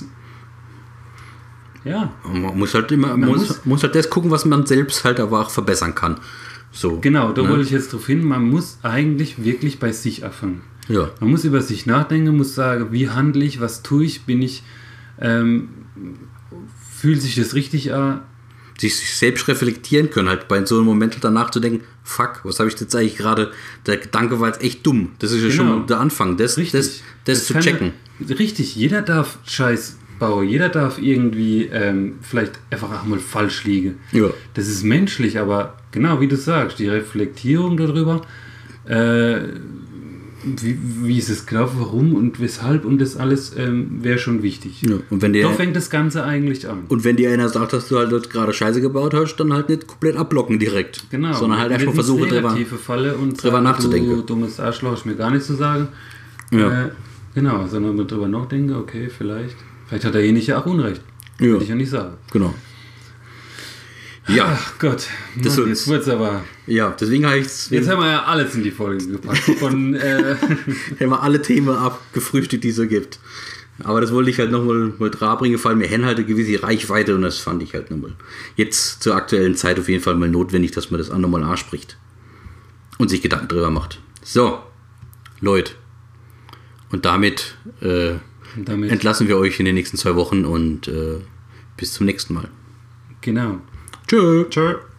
ja. Man muss halt immer, man muss, muss, muss halt das gucken, was man selbst halt aber auch verbessern kann. So, genau, da ne? wollte ich jetzt drauf hin, man muss eigentlich wirklich bei sich anfangen. Ja. Man muss über sich nachdenken, muss sagen, wie handle ich, was tue ich, bin ich, ähm, fühlt sich das richtig an? Sich selbst reflektieren können, halt bei so einem Moment danach zu denken, fuck, was habe ich jetzt eigentlich gerade, der Gedanke war jetzt echt dumm. Das ist ja Genau. schon der Anfang, das, das, das, das zu kann checken. Ja, richtig, jeder darf Scheiß bauen, jeder darf irgendwie ähm, vielleicht einfach auch mal falsch liegen. Ja. Das ist menschlich, aber genau wie du sagst, die Reflektierung darüber, äh, wie, wie ist es gelaufen, warum und weshalb und das alles ähm, wäre schon wichtig. Ja. Und wenn dir, Doch fängt das Ganze eigentlich an. und wenn dir einer sagt, dass du halt dort gerade Scheiße gebaut hast, dann halt nicht komplett abblocken direkt. Genau. Sondern halt Nicht erstmal ins versuchen, drüber, Negative Falle und drüber sagen, nachzudenken. Du dummes Arschloch, ist mir gar nicht zu sagen. Ja. Äh, genau, sondern mal drüber nachdenken, okay, vielleicht. Vielleicht hat derjenige ja auch Unrecht. Ja. Würde ich ja nicht sagen. Genau. Ja, Ach Gott, Das Mann, wird's. jetzt wird's aber. ja, deswegen habe ich Jetzt haben wir ja alles in die Folge gepackt. Von, äh, haben wir alle Themen abgefrühstückt, die es so gibt. Aber das wollte ich halt nochmal mit bringen, weil mir halt eine gewisse Reichweite und das fand ich halt nochmal jetzt zur aktuellen Zeit auf jeden Fall mal notwendig, dass man das auch nochmal anspricht und sich Gedanken drüber macht. So, Leute. Und damit, äh, und damit entlassen wir euch in den nächsten zwei Wochen und äh, bis zum nächsten Mal. genau. Tschö. Tschö.